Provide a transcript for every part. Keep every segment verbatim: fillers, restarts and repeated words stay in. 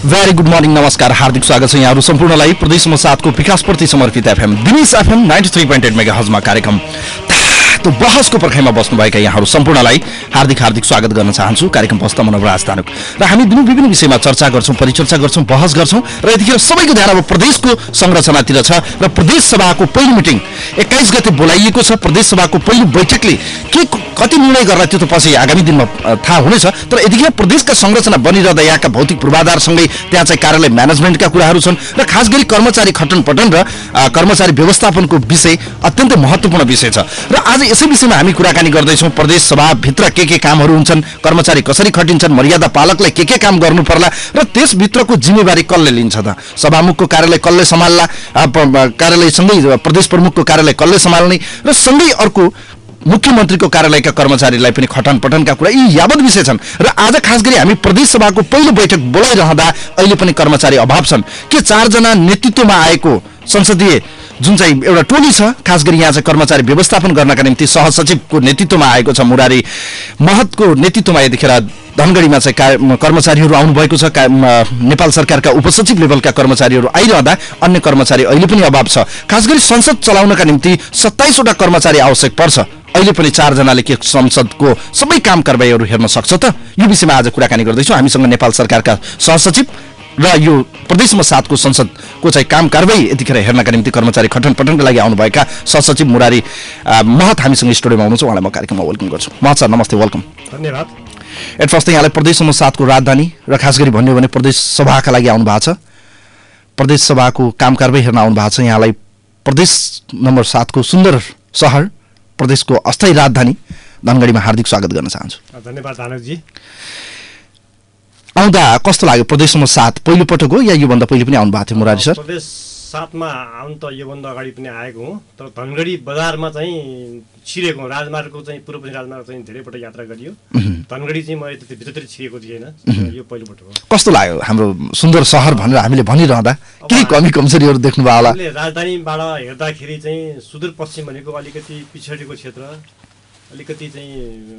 Very good morning, नमस्कार, हार्दिक स्वागत छ यहाँहरू सम्पूर्णलाई प्रदेशमा सातको विकासप्रति समर्पित FM Dinesh FM ninety three point eight mega हजमा कार्यक्रम तो बहसको पर्खाइमा बस्नुभएका यहाँहरू सम्पूर्णलाई हार्दिक हार्दिक स्वागत गर्न चाहन्छु। कार्यक्रम बस्दा मनोज राजधानुक र हामी विभिन्न विभिन्न विषयमा चर्चा गर्छौं, परिचर्चा गर्छौं, बहस गर्छौं र यतिखेर सबैको ध्यान अब प्रदेशको संरचनातिर छ र प्रदेश सभाको पहिलो मिटिङ एक्काइस गते बोलाइएको छ। प्रदेश सभाको पहिलो बैठकले के कति निर्णय गर्ला त्यो त पछि आगामी दिनमा थाहा हुनेछ। तर यतिखेर प्रदेशका संरचना बनिरहँदा यहाँका भौतिक पूर्वाधारसँगै त्यहाँ चाहिँ कार्यालय म्यानेजमेन्टका कुराहरू छन् र खास गरी कर्मचारी खटन पटन र कर्मचारी व्यवस्थापनको विषय अत्यन्तै महत्त्वपूर्ण विषय छ र आज यसै विषयमा हामी कुराकानी गर्दैछौँ। प्रदेश सभाभित्र के के कामहरू हुन्छन्, कर्मचारी कसरी खटिन्छन्, मर्यादा पालकलाई के के काम गर्नु पर्ला र त्यसभित्रको जिम्मेवारी कसले लिन्छ त, सभामुखको कार्यालय कसले सम्हाल्ला, कार्यालयसँगै प्रदेश प्रमुखको कार्यालय कसले सम्हाल्ने र सँगै अर्को मुख्यमन्त्रीको कार्यालयका कर्मचारीलाई पनि खटन पटनका कुरा यी यावत विषय छन्। र आज खास गरी हामी प्रदेश सभाको पहिलो बैठक बोलाइरहँदा अहिले पनि कर्मचारी अभाव छन् के चारजना नेतृत्वमा आएको संसदीय जुन चाहिँ एउटा टोली छ, खास गरी यहाँ चाहिँ कर्मचारी व्यवस्थापन गर्नका निम्ति सहसचिवको नेतृत्वमा आएको छ, मुरारी महतको नेतृत्वमा यतिखेर धनगढीमा चाहिँ कर्मचारीहरू आउनुभएको छ। नेपाल सरकारका उपसचिव लेभलका कर्मचारीहरू आइरहँदा अन्य कर्मचारी अहिले पनि अभाव छ। खास गरी संसद चलाउनका निम्ति सत्ताइसवटा कर्मचारी आवश्यक पर्छ। अहिले पनि चारजनाले के संसदको सबै काम कारबाहीहरू हेर्न सक्छ त, यो विषयमा आज कुराकानी गर्दैछौँ। हामीसँग नेपाल सरकारका सहसचिव र यो प्रदेशमा सातको संसदको चाहिँ काम कारबाही यतिखेर हेर्नका निम्ति कर्मचारी खटन पटनका लागि आउनुभएका सहसचिव मुरारी महत हामीसँग स्टुडियोमा हुनुहुन्छ। उहाँलाई म कार्यक्रममा वेलकम गर्छु। महत सर, नमस्ते, वेलकम। धन्यवाद। एट फर्स्ट यहाँलाई प्रदेशमा सातको राजधानी र खास गरी भन्यो भने प्रदेश सभाका लागि आउनु भएको छ, प्रदेश सभाको काम कारबाही हेर्न आउनु भएको छ। यहाँलाई प्रदेश नम्बर सातको सुन्दर सहर प्रदेशको अस्थायी राजधानी धनगढीमा हार्दिक स्वागत गर्न चाहन्छु। धन्यवाद धानुकजी। आउँदा कस्तो लाग्यो? प्रदेश नम्बर सात पहिलो पटक हो या योभन्दा पहिले पनि आउनु भएको थियो मुरारी सर? प्रदेश सातमा आउनु त योभन्दा अगाडि पनि आएको हो, तर धनगढी बजारमा चाहिँ छिरेको राजमार्गको चाहिँ पूर्व पश्चिम राजमार्ग चाहिँ धेरैपटक यात्रा गरियो। धनगढी चाहिँ मैले त्यति भित्रतिर छिरेको थिएन, यो पहिलो पटक हो। कस्तो लाग्यो हाम्रो सुन्दर सहर भनेर हामीले भनिरहँदा केही कमी कमजोरीहरू देख्नुभयो होला? राजधानीबाट हेर्दाखेरि चाहिँ सुदूरपश्चिम भनेको अलिकति पिछडिएको क्षेत्र, अलिकति चाहिँ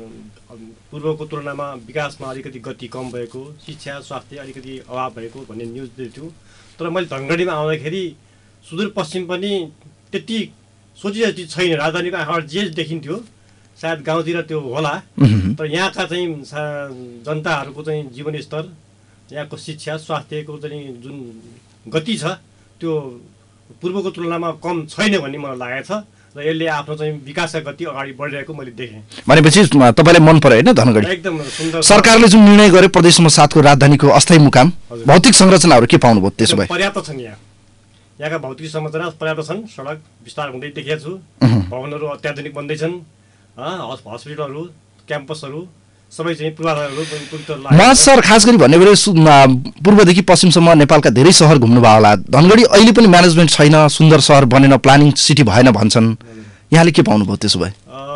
पूर्वको तुलनामा विकासमा अलिकति गति कम भएको, शिक्षा स्वास्थ्य अलिकति अभाव भएको भन्ने न्युज दिन्थ्यो। तर मैले धनगढीमा आउँदाखेरि सुदूरपश्चिम पनि त्यति सोचिरहेको छैन, राजधानीको आँखाबाट जे देखिन्थ्यो सायद गाउँतिर त्यो होला, तर यहाँका चाहिँ जनताहरूको चाहिँ जीवनस्तर, यहाँको शिक्षा स्वास्थ्यको चाहिँ जुन गति छ त्यो पूर्वको तुलनामा कम छैन भन्ने मलाई लागेको छ र यसले आफ्नो चाहिँ विकासका गति अगाडि बढिरहेको मैले देखेँ। भनेपछि तपाईँलाई मन पर्यो होइन धनगढी? एकदम सुन्दर। सरकारले जुन निर्णय गर्यो प्रदेश नम्बर सातको राजधानीको अस्थायी मुकाम, भौतिक संरचनाहरू के पाउनुभयो त्यसो भए? पर्याप्त छन्, यहाँ यहाँका भौतिक संरचना पर्याप्त छन्। सडक विस्तार हुँदै देखिएको छु, भवनहरू अत्याधुनिक बन्दैछन्, हस्पिटलहरू, क्याम्पसहरू सबै चाहिँ पूर्वाधारहरू। म सर खास गरी भन्ने गरे पूर्वदेखि पश्चिमसम्म नेपालका धेरै सहर घुम्नुभयो होला, धनगढी अहिले पनि म्यानेजमेन्ट छैन, सुन्दर सहर बनेन, प्लानिङ सिटी भएन भन्छन्, यहाँले के पाउनुभयो त्यसो भए?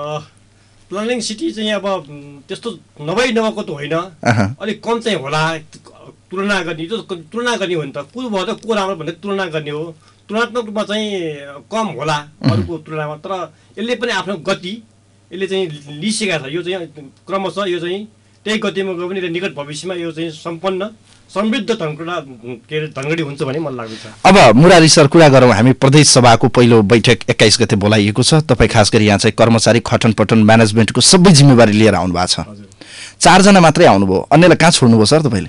प्लानिङ सिटी चाहिँ अब त्यस्तो नभई नभएको त होइन, अलिक कम चाहिँ होला तुलना गर्ने, जो तुलना गर्ने हो नि त, को भयो त को राम्रो भन्ने तुलना गर्ने हो, तुलनात्मक रूपमा चाहिँ कम होला अरूको तुलनामा, तर यसले पनि आफ्नो गति यसले चाहिँ लिइसकेको छ। यो चाहिँ क्रमशः यो चाहिँ त्यही गतिमा गयो भने निकट भविष्यमा यो चाहिँ सम्पन्न समृद्ध धनगढा के अरे धनगढी हुन्छ भन्ने मलाई लाग्दछ। अब मुरारी सर कुरा गरौँ, हामी प्रदेश सभाको पहिलो बैठक एक्काइस गते बोलाइएको छ। तपाईँ खास गरी यहाँ चाहिँ कर्मचारी खटन पटन म्यानेजमेन्टको सबै जिम्मेवारी लिएर आउनु भएको छ, चारजना मात्रै आउनुभयो, अन्यलाई कहाँ छोड्नुभयो सर तपाईँले?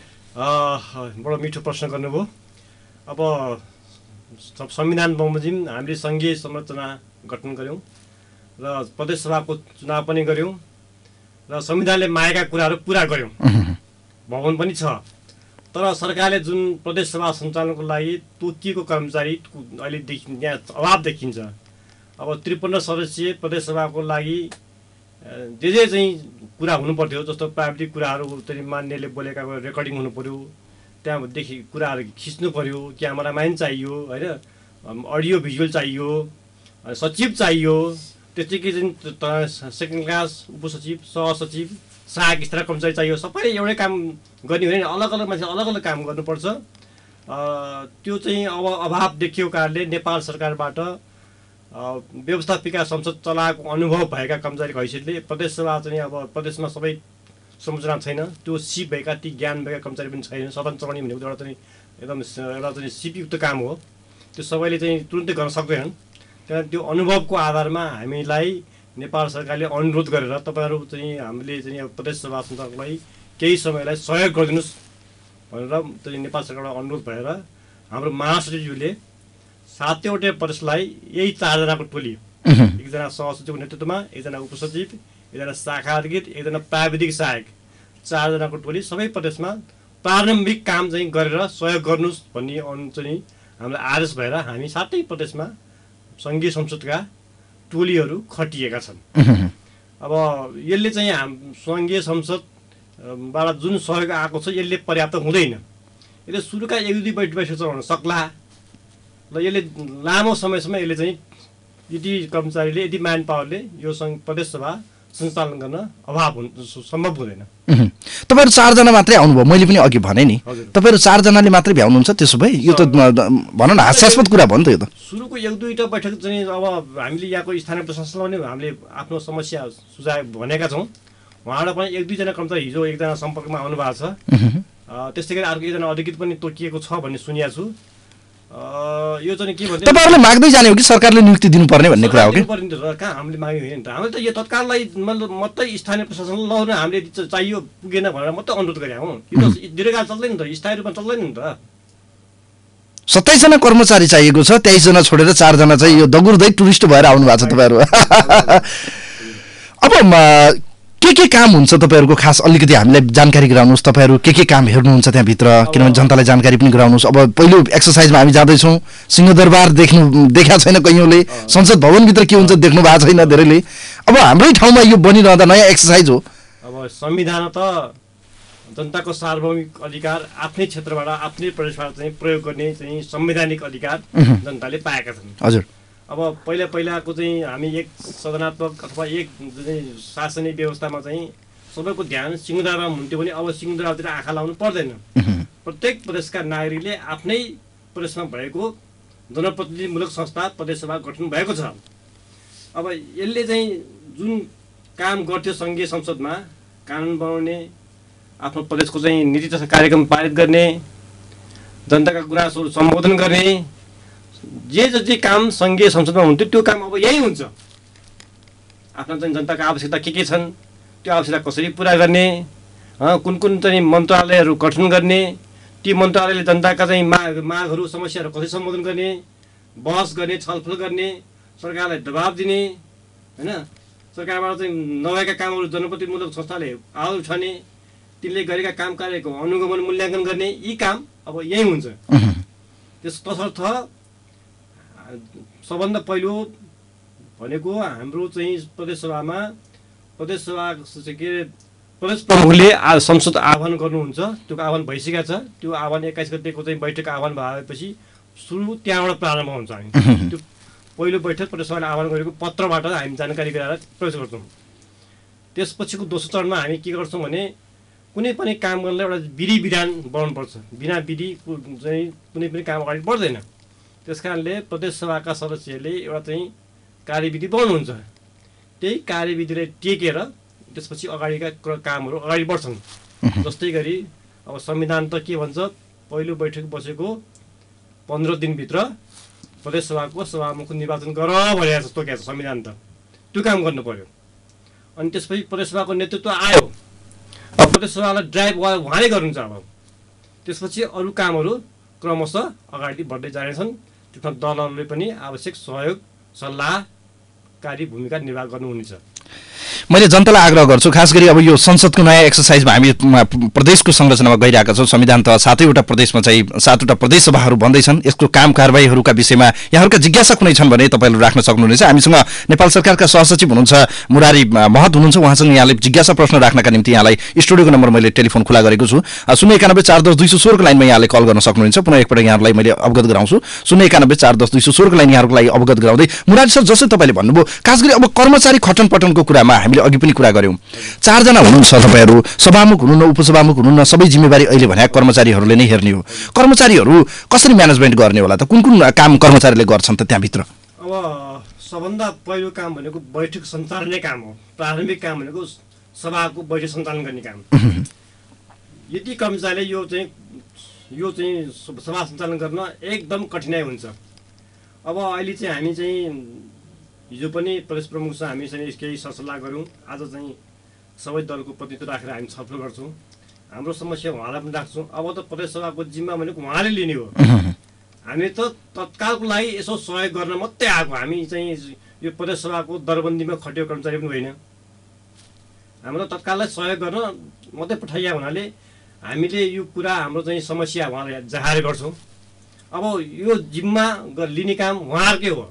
बडो मिठो प्रश्न गर्नुभयो। अब संविधान बमोजिम हामीले सङ्घीय संरचना गठन गऱ्यौँ र प्रदेश सभाको चुनाव पनि गऱ्यौँ र संविधानले मागेका कुराहरू पुरा गऱ्यौँ, भवन पनि छ। तर सरकारले जुन प्रदेश सभा सञ्चालनको लागि तोकिएको कर्मचारी अहिले देखि यहाँ अभाव देखिन्छ। अब त्रिपन्न सदस्यीय प्रदेश सभाको लागि जे जे चाहिँ कुरा हुनुपर्थ्यो, जस्तो प्राविधिक कुराहरू चाहिँ मान्यले बोलेका रेकर्डिङ हुनु पऱ्यो, त्यहाँदेखि कुराहरू खिच्नु पऱ्यो, क्यामेराम्यान चाहियो होइन, अडियो भिजुअल चाहियो, सचिव चाहियो, त्यसपछि चाहिँ सेकेन्ड क्लास उपसचिव, सहसचिव, सहायक स्तरका कर्मचारी चाहियो। सबै एउटै काम गर्ने हो भने अलग अलग मान्छे अलग अलग काम गर्नुपर्छ। त्यो चाहिँ अब अभाव देखिएको कारणले नेपाल सरकारबाट व्यवस्थापिका संसद चलाएको अनुभव भएका कर्मचारीको हैसियतले प्रदेश सभा चाहिँ अब प्रदेशमा सबै संरचना छैन, त्यो सिप भएका ती ज्ञान भएका कर्मचारी पनि छैन। सदन चलाउने भनेको एउटा चाहिँ एकदम एउटा चाहिँ सिपयुक्त काम हो, त्यो सबैले चाहिँ तुरुन्तै गर्न सक्दैनन्। त्यहाँ त्यो अनुभवको आधारमा हामीलाई नेपाल सरकारले अनुरोध गरेर तपाईँहरू चाहिँ हामीले चाहिँ प्रदेश सभा सञ्चालकलाई केही समयलाई सहयोग गरिदिनुहोस् भनेर चाहिँ नेपाल सरकारबाट अनुरोध भएर हाम्रो महासचिवज्यूले सातैवटा प्रदेशलाई यही चारजनाको टोली, एकजना सहसचिवको नेतृत्वमा, एकजना उपसचिव, एकजना शाखा अधिकृत, एकजना प्राविधिक सहायक, चारजनाको टोली सबै प्रदेशमा प्रारम्भिक काम चाहिँ गरेर सहयोग गर्नुहोस् भन्ने चाहिँ हामीलाई आदेश भएर हामी सातै प्रदेशमा सङ्घीय संसदका टोलीहरू खटिएका छन्। अब यसले चाहिँ हाम सङ्घीय संसदबाट जुन सहयोग आएको छ यसले पर्याप्त हुँदैन। यसले सुरुका एक दुई बैठक बैठक चलाउन सक्ला र यसले लामो समयसम्म यसले चाहिँ यदि कर्मचारीले यदि म्यान पावरले यो सङ्घ प्रदेश सभा सञ्चालन गर्न अभाव हुन् सम्भव हुँदैन। तपाईँहरू चारजना मात्रै आउनुभयो, मैले पनि अघि भने नि तपाईँहरू चारजनाले मात्रै भ्याउनुहुन्छ। त्यसो भए यो त भनौँ न हास्यास्पद कुरा भयो नि त यो त। सुरुको एक दुईवटा बैठक चाहिँ अब हामीले यहाँको स्थानीय प्रशासनलाई पनि हामीले आफ्नो समस्या सुझाव भनेका छौँ। उहाँबाट पनि एक दुईजना कर्मचारी हिजो एकजना सम्पर्कमा आउनु भएको छ। त्यस्तै गरी अर्को एकजना अधिकृत पनि तोकिएको छ भन्ने सुनेको छु। यो चाहिँ के भन्छ तपाईँहरूले माग्दै जाने हो कि सरकारले नियुक्ति दिनुपर्ने भन्ने कुरा हो कि? कहाँ हामीले माग्यो होइन त, हामीले त यो तत्काललाई मतलब मात्रै स्थानीय प्रशासनले ल हामीले चाहियो पुगेन भनेर मात्रै अनुरोध गरेका हौँ। यो त दीर्घकाल चल्दैन नि त, स्थायी रूपमा चल्दैन नि त। सत्ताइसजना कर्मचारी चाहिएको छ, तेइसजना छोडेर चारजना चाहिँ यो दगुर्दै टुरिस्ट भएर आउनु भएको छ तपाईँहरू। अब के के काम हुन्छ तपाईँहरूको खास अलिकति हामीलाई जानकारी गराउनुहोस्। तपाईँहरू के के काम हेर्नुहुन्छ त्यहाँभित्र, किनभने जनतालाई जानकारी पनि गराउनुहोस्। अब पहिलो एक्सर्साइजमा हामी जाँदैछौँ, सिंहदरबार देख्नु देखा छैन कयौँले, संसद भवनभित्र के हुन्छ देख्नु भएको छैन धेरैले। अब हाम्रै ठाउँमा यो बनिरहँदा नयाँ एक्सर्साइज हो। अब संविधान त जनताको सार्वभौमिक अधिकार आफ्नै क्षेत्रबाट आफ्नै प्रदेशबाट चाहिँ प्रयोग गर्ने चाहिँ संवैधानिक अधिकार जनताले पाएका छन्। हजुर। अब पहिला पहिलाको चाहिँ हामी एक सदनात्मक अथवा एक शासनिक व्यवस्थामा चाहिँ सबैको ध्यान सिंहदरबारमा हुन्थ्यो भने अब सिंहदरबारतिर आँखा लाउनु पर्दैन। प्रत्येक प्रदेशका नागरिकले आफ्नै प्रदेशमा भएको जनप्रतिनिधिमूलक संस्था प्रदेश सभा गठन भएको छ। अब यसले चाहिँ जुन काम गर्थ्यो सङ्घीय संसदमा कानुन बनाउने, आफ्नो प्रदेशको चाहिँ नीति तथा कार्यक्रम पारित गर्ने, जनताका गुनासोहरू सम्बोधन गर्ने, जे जति काम सङ्घीय संसदमा हुन्थ्यो त्यो काम अब यही हुन्छ। आफ्ना चाहिँ जनताका आवश्यकता के के छन् त्यो आवश्यकता कसरी पुरा गर्ने, कुन कुन चाहिँ मन्त्रालयहरू गठन गर्ने, ती मन्त्रालयले जनताका चाहिँ माग मागहरू समस्याहरू कसरी सम्बोधन गर्ने, बहस गर्ने, छलफल गर्ने, सरकारलाई दबाब दिने, होइन सरकारबाट चाहिँ नभएका कामहरू जनप्रतिनिधिमूलक संस्थाले आवाज उठाउने, तिनले गरेका काम कार्यको अनुगमन मूल्याङ्कन गर्ने, यी काम अब यही हुन्छ। त्यस तसर्थ सबभन्दा पहिलो भनेको हाम्रो चाहिँ प्रदेश सभामा प्रदेश सभा के प्रदेश प्रमुखले संसद आह्वान गर्नुहुन्छ। त्यो आह्वान भइसकेको छ। त्यो आह्वान एक्काइस गतेको चाहिँ बैठक आह्वान भएपछि सुरु त्यहाँबाट प्रारम्भ हुन्छ। हामी त्यो पहिलो बैठक प्रदेश सभाले आह्वान गरेको पत्रबाट हामी जानकारी गराएर प्रवेश गर्छौँ। त्यसपछिको दोस्रो चरणमा हामी के गर्छौँ भने कुनै पनि काम गर्नलाई एउटा विधि विधान बनाउनुपर्छ। बिना विधि चाहिँ कुनै पनि काम अगाडि बढ्दैन। त्यस कारणले प्रदेश सभाका सदस्यहरूले एउटा चाहिँ कार्यविधि बनाउनुहुन्छ। त्यही कार्यविधिलाई टेकेर त्यसपछि अगाडिका कामहरू अगाडि बढ्छन्। जस्तै गरी अब संविधान त के भन्छ, पहिलो बैठक बसेको पन्ध्र दिनभित्र प्रदेश सभाको सभामुख निर्वाचन गर भनेको छ, तोकेको छ संविधान त। त्यो काम गर्नु पर्यो। अनि त्यसपछि प्रदेश सभाको नेतृत्व आयो, अब प्रदेश सभालाई ड्राइभ उहाँले गर्नुहुन्छ। अब त्यसपछि अरू कामहरू क्रमशः अगाडि बढ्दै जानेछन्। त्यसमा दलहरूले पनि आवश्यक सहयोग सल्लाहकारी भूमिका निर्वाह गर्नुहुनेछ। मैले जनतालाई आग्रह गर्छु, खास गरी अब यो संसदको नयाँ एक्सर्साइजमा हामी प्रदेशको संरचनामा गइरहेका छौँ। संविधान त सातैवटा प्रदेशमा चाहिँ सातवटा प्रदेश सभाहरू बन्दैछन्। यसको काम कारबाहीहरूका विषयमा यहाँहरूका जिज्ञासा कुनै छन् भने तपाईँहरूले राख्न सक्नुहुनेछ। हामीसँग नेपाल सरकारका सहसचिव हुनुहुन्छ मुरारी महत हुनुहुन्छ। उहाँसँग यहाँले जिज्ञासा प्रश्न राख्नका निम्ति यहाँलाई स्टुडियोको नम्बर मैले टेलिफोन खुला गरेको छु। शून्य एकानब्बे चार दस दुई सौ सोह्रको लाइनमा यहाँले कल गर्न सक्नुहुन्छ। पुनः एकपल्ट यहाँहरूलाई मैले अवगत गराउँछु। शून्य एकानब्बे चार दस दुई सौ सोह्रको लाइन यहाँहरूको लागि अवगत गराउँदै मुरारी सर, जसै तपाईँले भन्नुभयो, खास गरी अब कर्मचारी खटन पटनको कुरामा हामीले अघि पनि कुरा गर्यौँ। चारजना हुनुहुन्छ तपाईँहरू, सभामुख हुनुहुन्न, उपसभामुख हुनुहुन्न, सबै जिम्मेवारी अहिले भने कर्मचारीहरूले नै हेर्ने हो। कर्मचारीहरू कसरी म्यानेजमेन्ट गर्ने होला त? कुन कुन काम कर्मचारीले गर्छन् त त्यहाँभित्र? अब सबभन्दा पहिलो काम भनेको बैठक सञ्चालनै काम हो। प्रारम्भिक काम भनेको सभाको बैठक सञ्चालन गर्ने काम। यदि कर्मचारीले यो चाहिँ यो चाहिँ सभा सञ्चालन गर्न एकदम कठिनाइ हुन्छ। अब अहिले चाहिँ हामी चाहिँ हिजो पनि प्रदेश प्रमुख छ, हामी चाहिँ केही सरसल्लाह गऱ्यौँ। आज चाहिँ सबै दलको प्रतिनिधित्व राखेर हामी छलफल गर्छौँ। हाम्रो समस्या उहाँलाई पनि राख्छौँ। अब त प्रदेश सभाको जिम्मा भनेको उहाँले लिने हो। हामी त तत्कालको लागि यसो सहयोग गर्न मात्रै आएको। हामी चाहिँ यो प्रदेश सभाको दरबन्दीमा खटिएको कर्मचारी पनि होइन। हाम्रो तत्काललाई सहयोग गर्न मात्रै पठाइया हुनाले हामीले यो कुरा हाम्रो चाहिँ समस्या उहाँलाई जाहेर गर्छौँ। अब यो जिम्मा लिने काम उहाँहरूकै हो।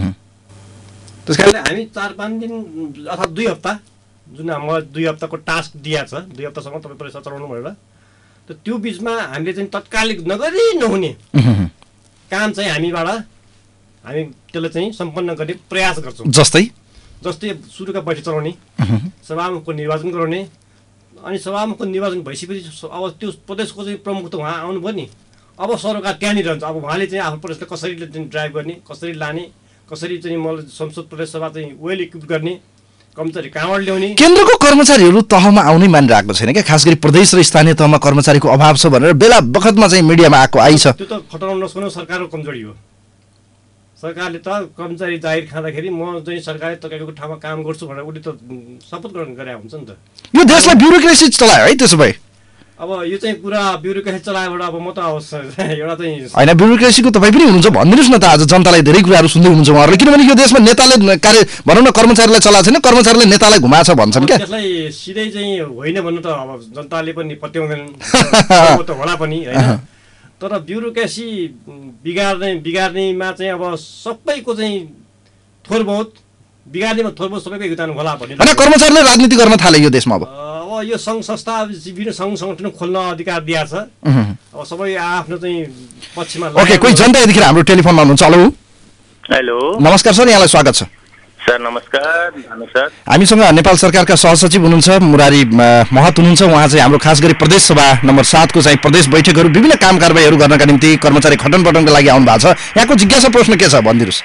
त्यस कारणले हामी चार पाँच दिन अथवा दुई हप्ता जुन मलाई दुई हप्ताको टास्क दिएको छ, दुई हप्तासम्म तपाईँ पैसा चलाउनु भनेर, त त्यो बिचमा हामीले चाहिँ तत्कालिक नगरी नहुने काम चाहिँ हामीबाट हामी त्यसलाई चाहिँ सम्पन्न गर्ने प्रयास गर्छौँ। जस्तै जस्तै सुरुका बैठक चलाउने, सभामुखको निर्वाचन गराउने, अनि सभामुखको निर्वाचन भइसकेपछि अब त्यो प्रदेशको चाहिँ प्रमुख त उहाँ आउनुभयो नि। अब सरोकार त्यहाँनिर रहन्छ। अब उहाँले चाहिँ आफ्नो प्रदेशलाई कसरी ड्राइभ गर्ने, कसरी लाने, कसरी चाहिँ मलाई संसद प्रदेश सभा चाहिँ वेल इक्विप गर्ने, कर्मचारी कहाँबाट ल्याउने। केन्द्रको कर्मचारीहरू तहमा आउनै मानिरहेको छैन क्या, खास गरी प्रदेश र स्थानीय तहमा कर्मचारीको अभाव छ भनेर बेला बखतमा चाहिँ मिडियामा आएको आइछ। त्यो त खटाउन नसक्नु सरकारको कमजोरी हो। सरकारले त कर्मचारी जाहिर खाँदाखेरि म चाहिँ सरकारले तपाईँको ठाउँमा काम गर्छु भनेर उसले त शपथ ग्रहण गरे हुन्छ नि त। यो देशलाई ब्युरोक्रेसी चलायो है त्यसो भए। अब यो चाहिँ कुरा ब्युरोक्रेसी चलाएबाट अब म त एउटा चाहिँ होइन, ब्युरोक्रेसीको तपाईँ पनि हुनुहुन्छ भनिदिनुहोस् न त। आज जनतालाई धेरै कुराहरू सुन्दै हुनुहुन्छ उहाँहरूले, किनभने यो देशमा नेताले कार्य भनौँ न कर्मचारीलाई चलाएको छैन, कर्मचारीले नेतालाई घुमाछ भन्छन् क्या। त्यसलाई सिधै चाहिँ होइन भन्नु त अब जनताले पनि पत्याउँदैनन् त होला पनि होइन। तर ब्युरोक्रेसी बिगार्ने बिगार्नेमा चाहिँ अब सबैको चाहिँ थोर बहुत बिगार्नेमा थोर बहुत सबैको योगदान होला भन्ने। होइन, कर्मचारीले राजनीति गर्न थाले यो देशमा। अब अब यो सङ्घ संस्था विभिन्न सङ्घ सङ्गठन खोल्न अधिकार दिएको छ। अब सबै आफ्नो चाहिँ पक्षमा। ओके, कोही जनता यतिखेर हाम्रो टेलिफोनमा हुनुहुन्छ। हेलो हेलो, नमस्कार सर, यहाँलाई स्वागत छ। सर नमस्कार। सर हामीसँग नेपाल सरकारका सहसचिव हुनुहुन्छ मुरारी महत हुनुहुन्छ। उहाँ चाहिँ हाम्रो खास गरी प्रदेश सभा नम्बर सातको चाहिँ प्रदेश बैठकहरू विभिन्न काम कारबाहीहरू गर्नका निम्ति कर्मचारी खटनपटनको लागि आउनु भएको छ। यहाँको जिज्ञासा प्रश्न के छ भनिदिनुहोस्।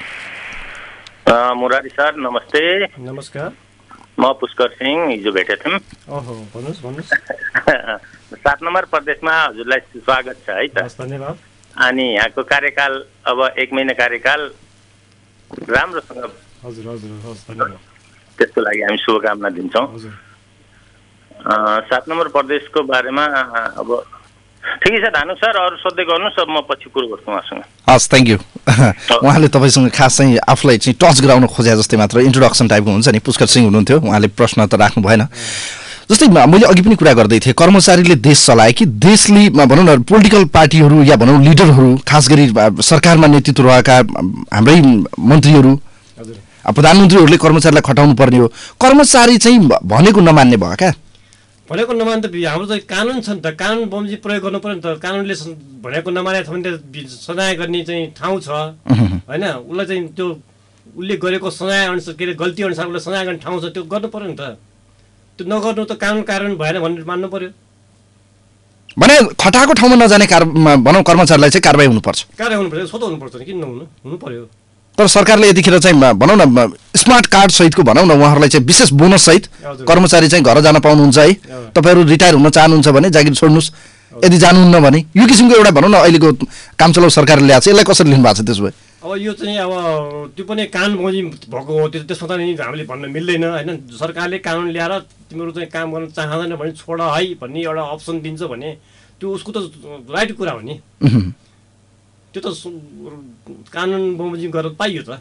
मुरारी सर नमस्ते। नमस्कार, म पुष्कर सिंह, हिजो भेटेको थियौँ। ओहो, भन्नुहोस् भन्नुहोस्। सात नम्बर प्रदेशमा हजुरलाई स्वागत छ है त। धन्यवाद। अनि यहाँको कार्यकाल अब एक महिना कार्यकाल राम्रोसँग हजुर हजुर धन्यवाद। त्यसको लागि हामी शुभकामना दिन्छौँ। सात नम्बर प्रदेशको बारेमा अब ठिकै छ धानु सर, अरू सोध्दै गर्नुहोस्, अब म पछि कुरो गर्छु उहाँसँग। हस्, थ्याङ्क यू। उहाँले तपाईँसँग खास चाहिँ आफूलाई चाहिँ टच गराउन खोजे जस्तै मात्र इन्ट्रोडक्सन टाइपको हुन्छ नि। पुष्कर सिंह हुनुहुन्थ्यो, उहाँले प्रश्न त राख्नु भएन। जस्तै मैले अघि पनि कुरा गर्दै थिएँ, कर्मचारीले देश चलाए कि देशले भनौँ न पोलिटिकल पार्टीहरू या भनौँ लिडरहरू, खास गरी सरकारमा नेतृत्व रहेका हाम्रै मन्त्रीहरू, प्रधानमन्त्रीहरूले कर्मचारीलाई खटाउनु पर्ने हो। कर्मचारी चाहिँ भनेको नमान्ने भयो क्या। भनेको नमान त हाम्रो चाहिँ कानुन छ नि त, कानुन बमोजिम प्रयोग गर्नु पर्यो नि त। कानुनले भनेको नमानेको छ भने त सजाय गर्ने चाहिँ ठाउँ छ होइन। उसलाई चाहिँ त्यो उसले गरेको सजाय अनुसार के अरे गल्ती अनुसार उसलाई सजाय गर्ने ठाउँ छ, त्यो गर्नु पर्यो नि त। त्यो नगर्नु त कानुन कार्यान्वयन भएन भनेर मान्नु पर्यो। भने खटाएको ठाउँमा नजाने कार भनौँ कर्मचारीलाई चाहिँ कारबाही हुनुपर्छ। कारबाही हुनुपर्छ, स्वतः हुनुपर्छ नि, किन नहुनु, हुनु पर्यो। तर सरकारले यतिखेर चाहिँ भनौँ न स्मार्ट कार्ड सहितको भनौँ न उहाँहरूलाई चाहिँ विशेष बोनस सहित कर्मचारी चाहिँ घर जान पाउनुहुन्छ है। तपाईँहरू रिटायर हुन चाहनुहुन्छ भने जागिर छोड्नुहोस्, यदि जानुहुन्न भने यो किसिमको एउटा भनौँ न अहिलेको काम चलाउ सरकारले ल्याएको छ। यसलाई कसरी लिनु भएको छ त्यसो भए? अब यो चाहिँ अब त्यो पनि कानुन बमोजिम भएको हो, त्यो त्यसमा त हामीले भन्न मिल्दैन होइन। सरकारले कानुन ल्याएर तिमीहरू चाहिँ काम गर्न चाहँदैन भने छोड है भन्ने एउटा अप्सन दिन्छ भने त्यो उसको त राइट कुरा हो नि। त्यो त कानुन बमोजिम गरेर पाइयो त।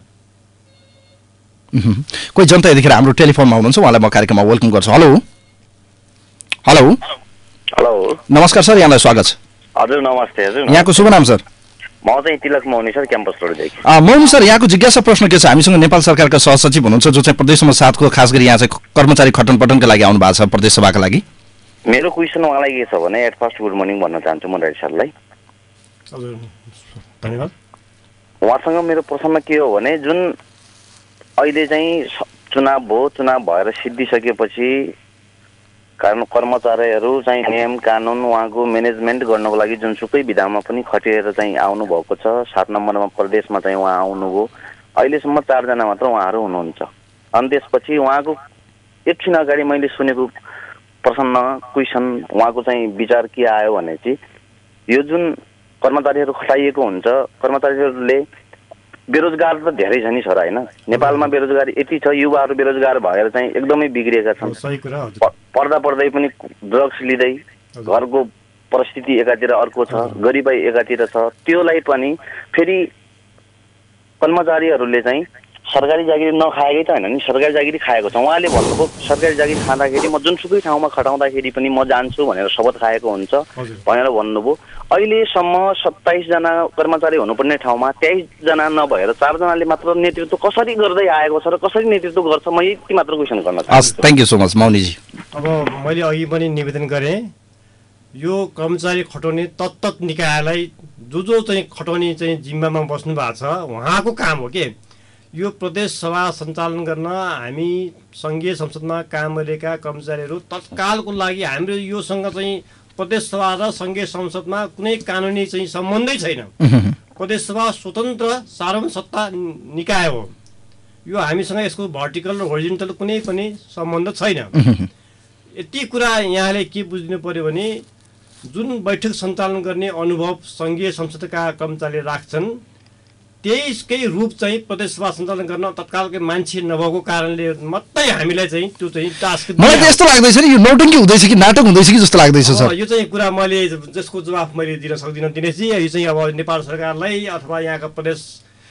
कोही जनता यतिखेर हाम्रो टेलिफोनमा हुनुहुन्छ, उहाँलाई म कार्यक्रममा वेलकम गर्छु। हेलो हेलो हेलो, नमस्कार सर, यहाँलाई स्वागत छ। हजुर नमस्ते। हजुर यहाँको शुभ नाम सर? म चाहिँ तिलक मौनी सर, क्याम्पस रोडदेखि। मौनी सर, यहाँको जिज्ञासा प्रश्न के छ? हामीसँग नेपाल सरकारका सहसचिव हुनुहुन्छ जो चाहिँ प्रदेश नम्बर सातको खास गरी यहाँ चाहिँ कर्मचारी खटनपटनका लागि आउनु भएको छ प्रदेश सभाका लागि। मेरो क्वेसन उहाँलाई के छ भने एट फर्स्ट गुड मर्निङ भन्न चाहन्छु म राई सरलाई। हजुर धन्यवाद। उहाँसँग मेरो प्रश्न के हो भने जुन अहिले चाहिँ चुनाव भयो, चुनाव भएर सिद्धिसकेपछि कारण कर्मचारीहरू चाहिँ नियम कानुन उहाँको म्यानेजमेन्ट गर्नको लागि जुनसुकै विधामा पनि खटिएर चाहिँ आउनु भएको छ। सात नम्बरमा प्रदेशमा चाहिँ उहाँ आउनुभयो, अहिलेसम्म चारजना मात्र उहाँहरू हुनुहुन्छ। अनि त्यसपछि उहाँको एकछिन अगाडि मैले सुनेको प्रश्न क्वेसन उहाँको चाहिँ विचार के आयो भने चाहिँ यो जुन कर्मचारीहरू खटाइएको हुन्छ कर्मचारीहरूले बेरोजगार त धेरै छ नि सर होइन नेपालमा बेरोजगारी यति छ युवाहरू बेरोजगार भएर चाहिँ एकदमै बिग्रिएका छन् पढ्दा पढ्दै पनि ड्रग्स लिँदै घरको परिस्थिति एकातिर अर्को छ गरिबाई एकातिर छ त्योलाई पनि फेरि कर्मचारीहरूले चाहिँ सरकारी जागिरी नखाएकै त होइन नि सरकारी जागिरी खाएको छ उहाँले भन्नुभयो सरकारी जागिरी खाँदाखेरि म जुनसुकै ठाउँमा खटाउँदाखेरि पनि म जान्छु भनेर शपथ खाएको हुन्छ भनेर भन्नुभयो अहिलेसम्म सत्ताइसजना कर्मचारी हुनुपर्ने ठाउँमा तेइसजना नभएर चारजनाले मात्र नेतृत्व कसरी गर्दै आएको छ र कसरी नेतृत्व गर्छ म यति मात्र क्वेसन गर्न चाहन्छु thank you so much Mauniji अब मैले अघि पनि निवेदन गरेँ यो कर्मचारी खटाउने तत्त निकायलाई जो जो चाहिँ खटाउने चाहिँ जिम्मामा बस्नु भएको छ उहाँको काम हो के यो प्रदेश सभा सञ्चालन गर्न हामी सङ्घीय संसदमा काम गरेका कर्मचारीहरू तत्कालको लागि हाम्रो योसँग चाहिँ प्रदेश सभा र सङ्घीय संसदमा कुनै कानुनी चाहिँ सम्बन्धै छैन प्रदेश सभा स्वतन्त्र सार्वभौम सत्ता निकाय हो यो हामीसँग यसको भर्टिकल र होरिजोन्टल कुनै पनि सम्बन्ध छैन यति कुरा यहाँले के बुझ्नु पर्यो भने जुन बैठक सञ्चालन गर्ने अनुभव सङ्घीय संसदका कर्मचारीले राख्छन् त्यसकै रूप चाहिँ प्रदेश सभा सञ्चालन गर्न तत्कालकै मान्छे नभएको कारणले मात्रै हामीलाई चाहिँ त्यो चाहिँ टास्क मलाई त यस्तो लाग्दैछ नि यो नौटङ्की हुँदैछ कि नाटक हुँदैछ कि जस्तो लाग्दैछ सर यो चाहिँ कुरा मैले जसको जवाफ मैले दिन सक्दिनँ दिनेशजी यो चाहिँ अब नेपाल सरकारलाई अथवा यहाँका प्रदेश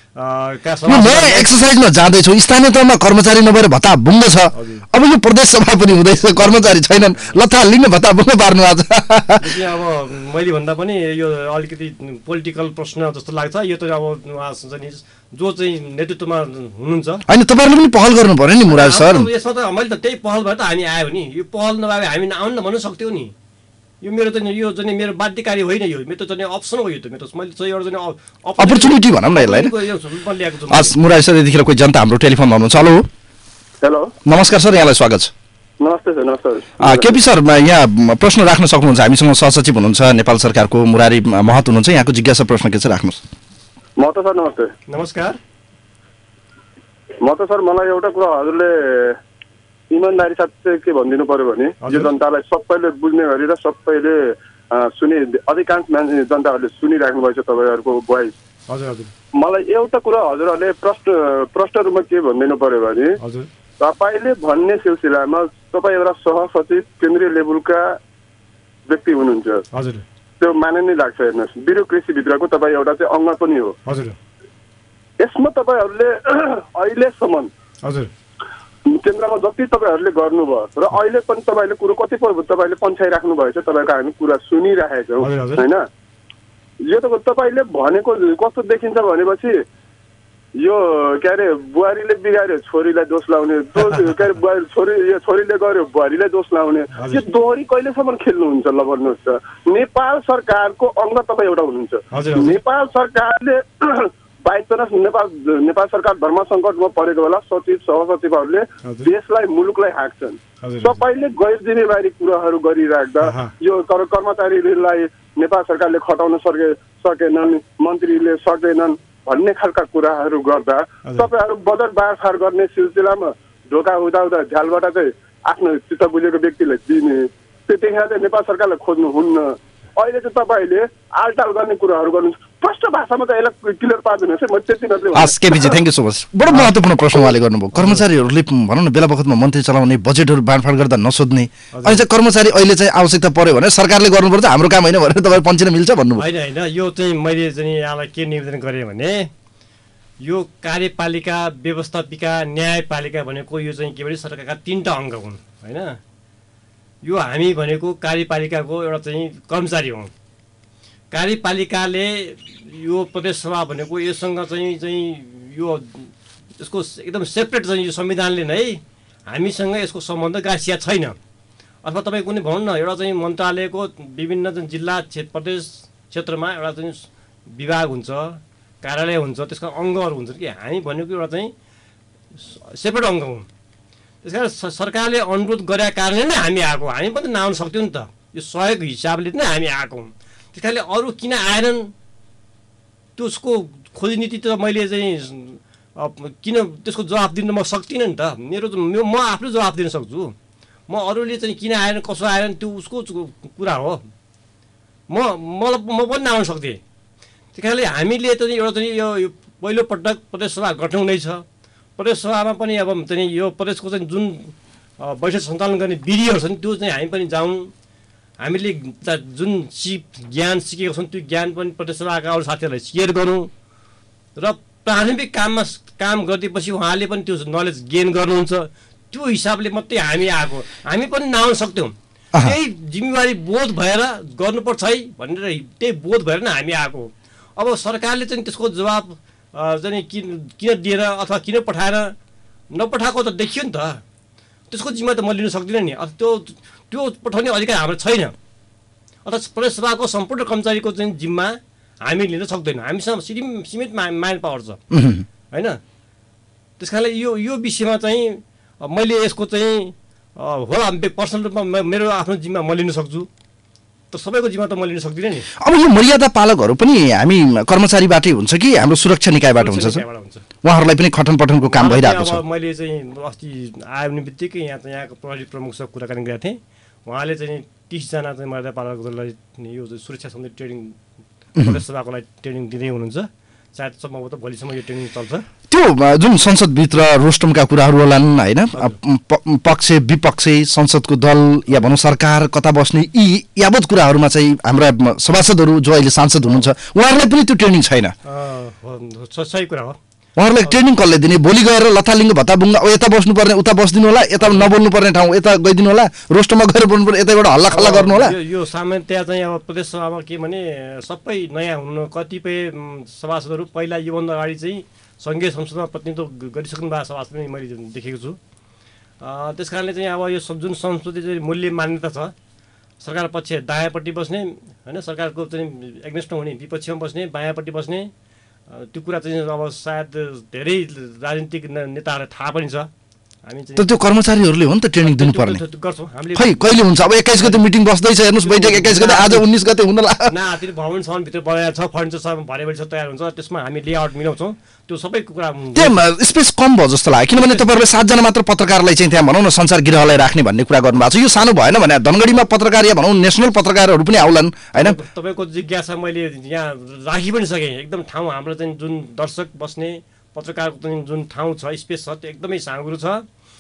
नयाँ एक्सर्साइजमा जाँदैछौँ स्थानीय तहमा कर्मचारी नभएर भत्ता बुङ्ग छ अब यो प्रदेश सभा पनि हुँदैछ कर्मचारी छैनन् लथा लिङ्ग भत्ता बुङ्ग पार्नु आज अब मैले भन्दा पनि यो अलिकति पोलिटिकल प्रश्न जस्तो लाग्छ यो त अब जो चाहिँ नेतृत्वमा हुनुहुन्छ होइन तपाईँहरूले पनि पहल गर्नु पर्यो नि मुराज सर यसमा त मैले त त्यही पहल भएर त हामी आयो नि यो पहल नभए हामी आउनु न भन्नु सक्थ्यौँ नि यो मेरो त यो चाहिँ मेरो बाध्यकारी होइन यो मेरो त चाहिँ अप्सन हो यो त मेरो मैले चाहिँ एउटा चाहिँ अपर्च्युनिटी भनौँ न यसलाई हस् मुराज सर यतिखेर कोही जनता हाम्रो टेलिफोनमा हुनुहुन्छ हेलो हेलो नमस्कार सर यहाँलाई स्वागत छ नमस्ते सर नमस्कार केपी सर यहाँ प्रश्न राख्न सक्नुहुन्छ हामीसँग सहसचिव हुनुहुन्छ नेपाल सरकारको मुरारी महत हुनुहुन्छ यहाँको जिज्ञासा प्रश्न के छ राख्नुहोस् महत सर नमस्ते नमस्कार म त सर मलाई एउटा कुरा हजुरले इमानदारी साथ चाहिँ के भनिदिनु पर्यो भने यो जनतालाई सबैले बुझ्ने गरी र सबैले सुनि अधिकांश मान्छे जनताहरूले सुनिराख्नु भएको छ तपाईँहरूको भोइस हजुर हजुर मलाई एउटा कुरा हजुरहरूले प्रश्न प्रश्न रूपमा के भनिदिनु पर्यो भने हजुर तपाईँले भन्ने सिलसिलामा तपाईँ एउटा सहसचिव केन्द्रीय लेभलका व्यक्ति हुनुहुन्छ हजुर त्यो माने नै लाग्छ हेर्नुहोस् ब्युरोक्रेसीभित्रको तपाईँ एउटा चाहिँ अङ्ग पनि हो हजुर यसमा तपाईँहरूले अहिलेसम्म हजुर केन्द्रमा जति तपाईँहरूले गर्नुभयो र अहिले पनि तपाईँले कुरो कतिपय तपाईँले पन्छाइराख्नु भएको छ तपाईँको हामी कुरा सुनिराखेका छौँ होइन यो त तपाईँले भनेको कस्तो देखिन्छ भनेपछि यो के अरे बुहारीले बिगाऱ्यो छोरीलाई दोष लाउने के अरे बुहारी छोरी यो छोरीले गर्यो बुहारीलाई दोष लाउने यो दोहोरी कहिलेसम्म खेल्नुहुन्छ ल भन्नुहोस् त नेपाल सरकारको अङ्ग तपाईँ एउटा हुनुहुन्छ नेपाल सरकारले बाइचान्स नेपाल नेपाल सरकार धर्म सङ्कटमा परेको बेला सचिव सहसचिवहरूले देशलाई मुलुकलाई हाँक्छन् सबैले गैर जिम्मेवारी कुराहरू गरिराख्दा यो कर्मचारीलाई नेपाल सरकारले खटाउन सके सकेनन् मन्त्रीले सकेनन् भन्ने खालका कुराहरू गर्दा तपाईँहरू बजेट बाँडफाँड गर्ने सिलसिलामा ढोका हुँदा हुँदा झ्यालबाट चाहिँ आफ्नो चित्त बुझेको व्यक्तिलाई दिने त्यतिखेर चाहिँ नेपाल सरकारलाई खोज्नुहुन्न अहिले चाहिँ तपाईँले आलटाल गर्ने कुराहरू गर्नु प्रष्ट भाषामा चाहिँ यसलाई क्लियर पार्दिनुहोस् है म त्यति मात्रै हस् KPG thank you so much बडो महत्त्वपूर्ण प्रश्न उहाँले गर्नुभयो कर्मचारीहरूले भनौँ न बेला बखतमा मन्त्री चलाउने बजेटहरू बाँडफाँड गर्दा नसोध्ने अनि चाहिँ कर्मचारी अहिले चाहिँ आवश्यकता पर्यो भने सरकारले गर्नुपर्छ हाम्रो काम होइन भनेर तपाईँ पन्छिन मिल्छ भन्नुभयो होइन होइन यो चाहिँ मैले चाहिँ यहाँलाई के निवेदन गरेँ भने यो कार्यपालिका व्यवस्थापिका न्यायपालिका भनेको यो चाहिँ के भने सरकारका तिनवटा अङ्ग हुन् होइन यो हामी भनेको कार्यपालिकाको एउटा चाहिँ कर्मचारी हौँ कार्यपालिकाले यो प्रदेश सभा भनेको योसँग चाहिँ चाहिँ यो यसको एकदम सेपरेट चाहिँ यो संविधानले नै हामीसँग यसको सम्बन्ध गाँसिया छैन अथवा तपाईँ कुनै भनौँ न एउटा चाहिँ मन्त्रालयको विभिन्न जिल्ला क्षेत्र प्रदेश क्षेत्रमा एउटा चाहिँ विभाग हुन्छ कार्यालय हुन्छ त्यसका अङ्गहरू हुन्छ कि हामी भनेको एउटा चाहिँ सेपरेट अङ्ग हौँ त्यस कारण सरकारले अनुरोध गरेका कारणले नै हामी आएको हामी पनि नआउन सक्थ्यौँ नि त यो सहयोग हिसाबले नै हामी आएको हौँ त्यस कारणले अरू किन आएनन् त्यसको खोजी नीति त मैले चाहिँ किन त्यसको जवाफ दिन म सक्दिनँ नि त। मेरो म आफूले जवाफ दिन सक्छु। म अरूले चाहिँ किन आएन कसो आएन त्यो उसको कुरा हो। म मलाई म पनि नआउन सक्थेँ। त्यस कारणले हामीले त एउटा चाहिँ यो पहिलोपटक प्रदेशसभा गठन हुँदैछ। प्रदेशसभामा पनि अब चाहिँ यो प्रदेशको चाहिँ जुन बैठक सञ्चालन गर्ने विधिहरू छन् त्यो चाहिँ हामी पनि जाउँ। हामीले जुन सिप ज्ञान सिकेको छौँ त्यो ज्ञान पनि प्रदेशसभाका अरू साथीहरूलाई सेयर गरौँ र प्राथमिक काममा काम गरिदिएपछि उहाँले पनि त्यो नलेज गेन गर्नुहुन्छ। त्यो हिसाबले मात्रै हामी आएको। हामी पनि नआउन सक्थ्यौँ। त्यही जिम्मेवारी बोध भएर गर्नुपर्छ है भनेर त्यही बोध भएर नै हामी आएको। अब सरकारले चाहिँ त्यसको जवाब चाहिँ किन किन दिएर अथवा किन पठाएर नपठाएको त देखियो नि त। त्यसको जिम्मा त म लिन सक्दिनँ नि। त्यो त्यो पठाउने अधिकार हाम्रो छैन। अथवा प्रदेश सभाको सम्पूर्ण कर्मचारीको चाहिँ जिम्मा हामी लिन सक्दैनौँ। हामीसँग सिमित सीमित म्यान पावर छ होइन। त्यस कारणले यो यो विषयमा चाहिँ मैले यसको चाहिँ होला पर्सनल रूपमा मेरो आफ्नो जिम्मा म लिन सक्छु तर सबैको जिम्मा त म लिन सक्दिनँ नि। अब यो मर्यादा पालकहरू पनि हामी कर्मचारीबाटै हुन्छ कि हाम्रो सुरक्षा निकायबाट हुन्छ सर? उहाँहरूलाई पनि खटन पठनको काम भइरहेको छ। मैले चाहिँ अस्ति आउने बित्तिकै यहाँ चाहिँ यहाँको प्रहरी प्रमुखसँग कुराकानी गरेको थिएँ। उहाँले चाहिँ तिसजना चाहिँ मर्यादा पालकहरूलाई यो सुरक्षा सम्बन्धी ट्रेनिङ प्रदेश सभाको लागि ट्रेनिङ दिँदै हुनुहुन्छ। सायद सम्भवतः भोलिसम्म यो ट्रेनिङ चल्छ। त्यो जुन संसदभित्र रोस्टमका कुराहरू होलान् होइन, पक्ष विपक्ष संसदको दल या भनौँ सरकार कता बस्ने यी यावत कुराहरूमा चाहिँ हाम्रा सभासदहरू जो अहिले सांसद हुनुहुन्छ उहाँहरूलाई पनि त्यो ट्रेनिङ छैन। सही कुरा हो। उहाँहरूलाई ट्रेनिङ कसले दिने? भोलि गएर लथालिङ्ग भत्ताबुङ्गा यता बस्नुपर्ने उता बस्दिनु होला, यता नबोल्नुपर्ने ठाउँ यता गइदिनु होला, रोस्टममा गएर बोल्नुपर्ने यताबाट हल्ला खल्ला गर्नु होला। यो सामान्यतया चाहिँ अब प्रदेश सभामा के भने सबै नयाँ हुनु कतिपय सभासदहरू पहिला योभन्दा अगाडि चाहिँ सङ्घीय संसदमा प्रतिनिधित्व गरिसक्नु भएको सभासद पनि मैले देखेको छु। त्यस कारणले चाहिँ अब यो जुन संसदीय चाहिँ मूल्य मान्यता छ सरकार पक्ष दायाँपट्टि बस्ने होइन, सरकारको चाहिँ एग्नेस्टमा हुने विपक्षमा बस्ने बायाँपट्टि बस्ने त्यो कुरा चाहिँ अब सायद धेरै राजनीतिक नेताहरूलाई थाहा पनि छ। हामी चाहिँ त्यो कर्मचारीहरूले हो नि त ट्रेनिङ दिनुपर्ने। गर्छौँ हामीले। खै कहिले हुन्छ? अब एक्काइस गते मिटिङ बस्दैछ हेर्नुहोस्, बैठक एक्काइस गते, आज उन्नाइस गते हुन लाग्यो। न त्यो भवन सामानभित्र बनाएको छ, फर्निचर भरे भरि तयार हुन्छ, त्यसमा हामी लेआउट मिलाउँछौँ। त्यो सबै कुरा त्यहाँ स्पेस कम भयो जस्तो लाग्यो किनभने तपाईँहरूले सातजना मात्र पत्रकारलाई चाहिँ त्यहाँ भनौँ न संसार गृहलाई राख्ने भन्ने कुरा गर्नुभएको छ। यो सानो भएन भने धनगढीमा पत्रकार या भनौँ नेसनल पत्रकारहरू पनि आउलान् होइन। तपाईँको जिज्ञासा मैले यहाँ राखि पनि सकेँ। एकदम ठाउँ हाम्रो चाहिँ जुन दर्शक बस्ने पत्रकारको चाहिँ जुन ठाउँ छ स्पेस छ त्यो एकदमै साँगुरो छ।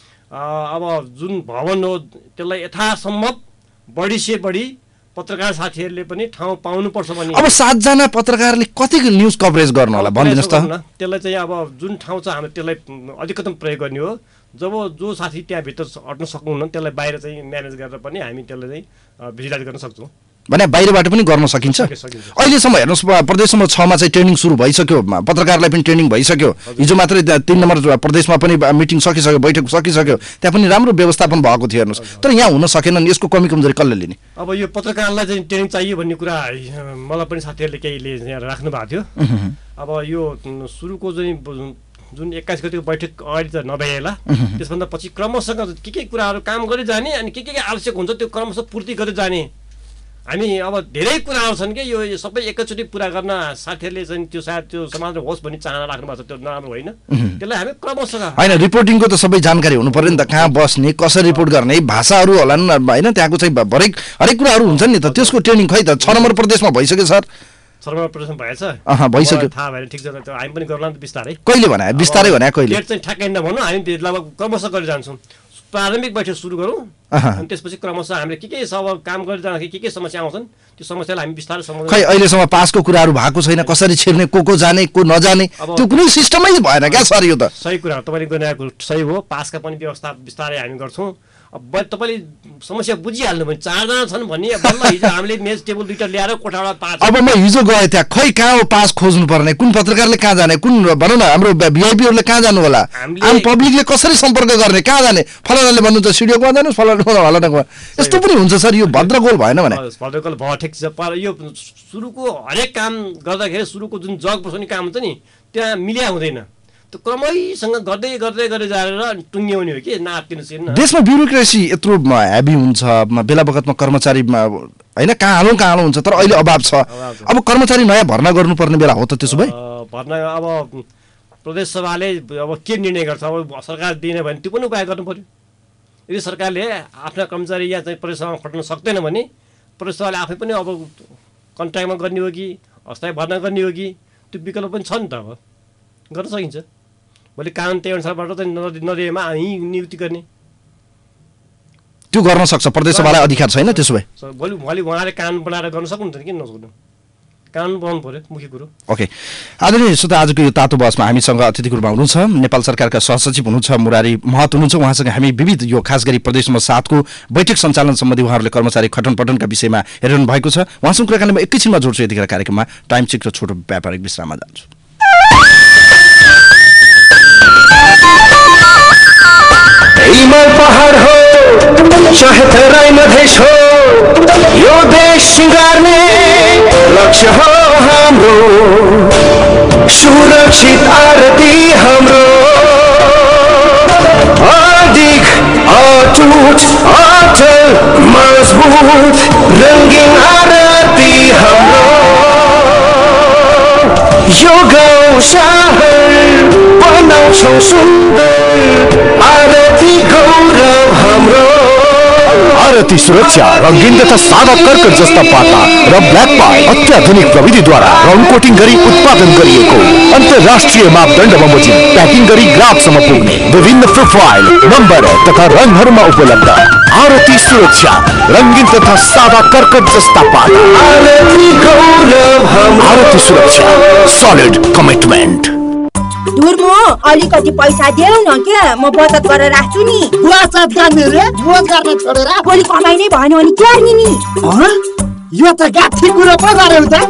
अब जुन भवन हो त्यसलाई यथासम्भव बढी से बढी पत्रकार साथीहरूले पनि ठाउँ पाउनुपर्छ भने अब सातजना पत्रकारले कति न्युज कभरेज गर्नु होला भनिदिनुहोस् त। त्यसलाई चाहिँ अब जुन ठाउँ छ हामीले त्यसलाई अधिकतम प्रयोग गर्ने हो। जब जो साथी त्यहाँभित्र हट्न सक्नुहुन्न त्यसलाई बाहिर चाहिँ म्यानेज गरेर पनि हामी त्यसलाई चाहिँ भिजिलाइज गर्न सक्छौँ भने बाहिरबाट पनि गर्न सकिन्छ। अहिलेसम्म हेर्नुहोस् प्रदेश नम्बर छमा चाहिँ ट्रेनिङ सुरु भइसक्यो, पत्रकारलाई पनि ट्रेनिङ भइसक्यो। हिजो मात्रै तीन नम्बर प्रदेशमा पनि मिटिङ सकिसक्यो, बैठक सकिसक्यो, त्यहाँ पनि राम्रो व्यवस्थापन भएको थियो हेर्नुहोस्। तर यहाँ हुन सकेन। यसको कमी कमजोरी कसले लिने? अब यो पत्रकारलाई चाहिँ ट्रेनिङ चाहियो भन्ने कुरा मलाई पनि साथीहरूले केहीले यहाँ राख्नु भएको थियो। अब यो सुरुको चाहिँ जुन एक्काइस गतिको बैठक अगाडि त नभएला, त्यसभन्दा पछि क्रमशः के के कुराहरू काम गरी जाने अनि के के आवश्यक हुन्छ त्यो क्रमशः पूर्ति गर्दै जाने। हामी अब धेरै कुराहरू छन् कि यो सबै एकैचोटि पुरा गर्न साथीहरूले चाहिँ त्यो सायद त्यो समाजमा होस् भन्ने चाहना राख्नु भएको छ। त्यो नराम्रो होइन, त्यसलाई हामी क्रमशः होइन रिपोर्टिङको त सबै जानकारी हुनु पर्यो नि त। कहाँ बस्ने, कसरी रिपोर्ट गर्ने, भाषाहरू होलान् होइन, त्यहाँको चाहिँ हरेक हरेक कुराहरू हुन्छ नि त। त्यसको ट्रेनिङ खै त छ नम्बर प्रदेशमा भइसक्यो सर? छ नम्बर प्रदेशमा भएछ? अँ भइसक्यो। थाहा भएन, ठिक छ। हामी पनि गर्ला नि बिस्तारै। कहिले भने बिस्तारै भने कहिले? डेट चाहिँ ठ्याक्कै नभनौँ, हामी लगभग क्रमशः गरेर जान्छौँ। प्रारम्भिक बैठक सुरु गरौँ अनि त्यसपछि क्रमशः हामीले के के सब काम गरेर जाँदाखेरि के के समस्या आउँछन् त्यो समस्यालाई हामी बिस्तारै समाधान। खै अहिलेसम्म पासको कुराहरू भएको छैन, कसरी छिर्ने, को को जाने, को नजाने, त्यो कुनै सिस्टमै भएन क्या सर? यो त सही कुरा हो, तपाईँले गरिरहेको सही हो। पासका पनि व्यवस्था बिस्तारै हामी गर्छौँ। अब तपाईँले समस्या बुझिहाल्नु भने चारजना छन् भन्ने बल्ल हिजो हामीले मेज टेबल दुईवटा ल्याएर कोठाबाट पास। अब म हिजो गएँ त्यहाँ, खै कहाँ हो पास खोज्नु पर्ने, कुन पत्रकारले कहाँ जाने, कुन भनौँ न हाम्रो भिआइपीहरूले कहाँ जानु होला, आम पब्लिकले कसरी सम्पर्क गर्ने, कहाँ जाने, फलानाले भन्नुहुन्छ सिडिओमा जानुहोस्, फलाना फलानाको। यस्तो पनि हुन्छ सर? यो भद्रगोल भएन भने? भद्रगोल भयो ठिक छ। पर यो सुरुको हरेक काम गर्दाखेरि सुरुको जुन जग बसाउने काम हुन्छ नि त्यहाँ मिल्या हुँदैन। त्यो क्रमैसँग गर्दै गर्दै गर्दै जाएर टुङ्ग्याउने हो कि नातिनु छैन। देशमा ब्युरोक्रेसी यत्रो हेभी हुन्छ, बेला बखतमा कर्मचारी होइन कहाँ हालौँ कहाँ हालौँ हुन्छ, तर अहिले अभाव छ। अब कर्मचारी नयाँ भर्ना गर्नुपर्ने बेला हो त त्यसो भए? भर्ना अब प्रदेश सभाले अब के निर्णय गर्छ, अब सरकार दिने भने त्यो पनि उपाय गर्नु पर्यो। यदि सरकारले आफ्ना कर्मचारी यहाँ चाहिँ प्रदेश सभामा खट्न सक्दैन भने प्रदेश सभाले आफै पनि अब कन्ट्र्याक्टमा गर्ने हो कि अस्थायी भर्ना गर्ने हो कि त्यो विकल्प पनि छ नि त, अब गर्न सकिन्छ। भोलि कानुन त्यही अनुसारबाट चाहिँ नदिएमा यहीँ नियुक्ति गर्ने त्यो गर्न सक्छ, प्रदेश सभालाई अधिकार छैन त्यसो भए? भोलि भोलि उहाँले कानुन बनाएर गर्न सक्नुहुन्छ किन नसक्नु, कानुन बनाउनु पर्यो मुख्य कुरो। ओके आदरणीय श्रोता, आजको यो तातो बहसमा हामीसँग अतिथिको रूपमा हुनुहुन्छ नेपाल सरकारका सहसचिव हुनुहुन्छ मुरारी महत हुनुहुन्छ। उहाँसँग हामी विविध यो खास गरी प्रदेश नम्बर सातको बैठक सञ्चालन सम्बन्धी उहाँहरूले कर्मचारी खटन पटनका विषयमा हेरिरहनु भएको छ। उहाँसँग कुराकानीमा एकैछिनमा जोड्छु। यतिखेर कार्यक्रममा टाइम चेक र छोटो व्यापारिक विश्राममा जान्छु। हिमाल पहाड हो चाहे तराई मधेस हो, यो देश सिंगार्ने लक्ष्य हो हाम्रो, सुरक्षित आरती हाम्रो, अडिग अटुट अटल मजबुत रङ्गीन आरती हाम्रो, यो गाउँ शहर बनाउँछौँ सुन्दर आरती गौरव हाम्रो। आरती सुरक्षा रंगीन तथा सादा कर्कट जस्ता पाता र ब्ल्याक पाइप अत्याधुनिक प्रविधिद्वारा रङ कोटिङ गरी उत्पादन गरिएको अन्तर्राष्ट्रिय मापदण्ड बमोजिम प्याकिङ गरी ग्राहकसम्म पुग्ने विभिन्न प्रोफाइल नम्बर तथा रङहरूमा उपलब्ध। आरती सुरक्षा रंगीन तथा सादा कर्कट जस्ता पाता, आरती गौरव हाम्रो। आरती सुरक्षा सलिड कमिटमेन्ट। धुर्मो अलिकति पैसा देऊ न क्या, म बचत गरेर राख्छु नि। बचत गर्ने रे मोज गर्न छोडेर भोलि कमाइ नै भएन भने के गर्ने नि? यो त गाठी कुरो पो गर्यौ त।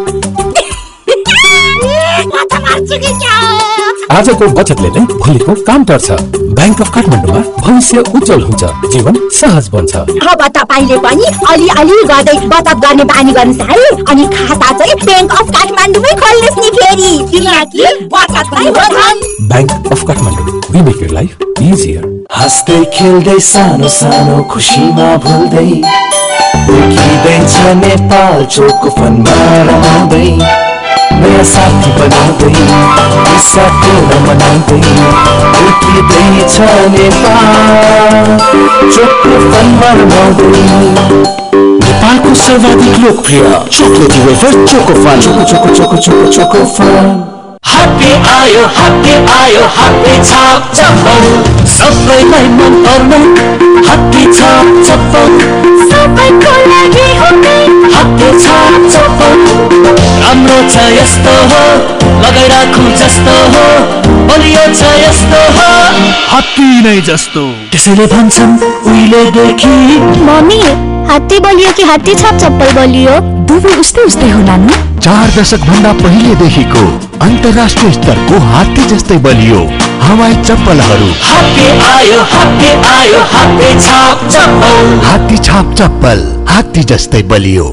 आजको बचतले नै भोलिको काम गर्छ। बैंक अफ काठमाडौँमा भविष्य उज्जवल हुन्छ, जीवन सहज बन्छ। अब तपाईले पनि अलिअलि गर्दै बचत गर्ने बानी गर्नुस् है, अनि खाता चाहिँ बैंक अफ काठमाडौँमै खोल्नुस् नि फेरि, किनकि बचतमै हो धन। Bank of Kathmandu, we make your life easier. हाँस्दै खेल्दै सानो सानो खुसीमा भुल्दै देखिँदैछ नेपाल चोको फनमा रमाउँदै, नयाँ साथी बनाउँदै साथीलाई मनाउँदै देखिँदैछ नेपाल चोको फनमा रमाउँदै। नेपालको सर्वाधिक लोकप्रिय chocolatey wafer choco fun, choco choco choco choco choco fun. Happy आयो ह्याप्पी आयो ह्याप्पी छाप चप्पल, सबैलाई मन पर्ने ह्याप्पी छाप चप्पल, सबैको लागि हो ह्याप्पी छाप चप्पल। राम्रो छ यस्तो हो लगाइराखौँ जस्तो हो, बलियो छ यस्तो हो हात्ती नै जस्तो, त्यसैले भन्छन् उहिलेदेखि। मम्मी हात्ती बलियो कि हात्ती छाप चप्पल बलियो? दुवै उस्तै उस्तै हो नानी। चार दशक भन्दा पहिलेदेखिको अन्तर्राष्ट्रिय स्तरको हात्ती जस्तै बलियो हवाई चप्पलहरू। हात्ती आयो हात्ती आयो हात्ती छाप चप्पल, हात्ती छाप चप्पल हात्ती जस्तै बलियो।